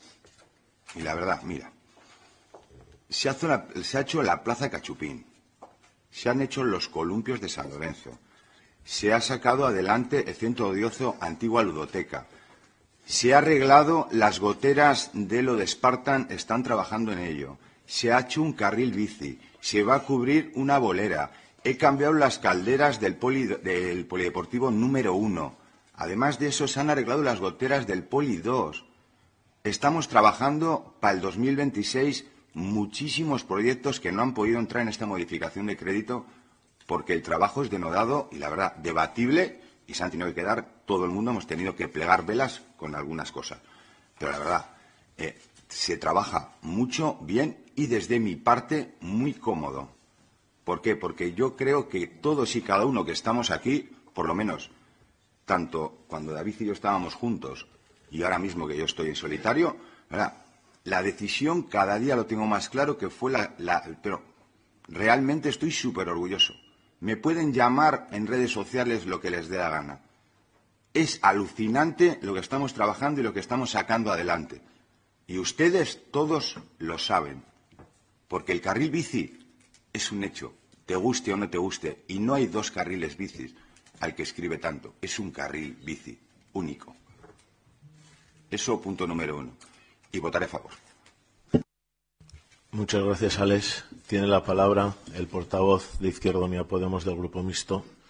y la verdad, mira, se, hace una, se ha hecho la Plaza Cachupín, se han hecho los columpios de San Lorenzo, se ha sacado adelante el centro de ocio Antigua Ludoteca, se ha arreglado las goteras de lo de Spartan, están trabajando en ello, se ha hecho un carril bici, se va a cubrir una bolera, he cambiado las calderas del, poli, del polideportivo número uno. Además de eso, se han arreglado las goteras del Poli dos. Estamos trabajando para el dos mil veintiséis muchísimos proyectos que no han podido entrar en esta modificación de crédito porque el trabajo es denodado y, la verdad, debatible, y se han tenido que quedar, todo el mundo hemos tenido que plegar velas con algunas cosas. Pero la verdad, eh, se trabaja mucho, bien y desde mi parte muy cómodo. ¿Por qué? Porque yo creo que todos y cada uno que estamos aquí, por lo menos, tanto cuando David y yo estábamos juntos y ahora mismo que yo estoy en solitario, ¿verdad? La decisión cada día lo tengo más claro que fue la... la pero realmente estoy súper orgulloso. Me pueden llamar en redes sociales lo que les dé la gana. Es alucinante lo que estamos trabajando y lo que estamos sacando adelante. Y ustedes todos lo saben. Porque el carril bici es un hecho, te guste o no te guste. Y no hay dos carriles bicis al que escribe tanto. Es un carril bici único. Eso punto número uno. Y votaré a favor. Muchas gracias, Alex. Tiene la palabra el portavoz de Izquierda Unida Podemos del Grupo Mixto.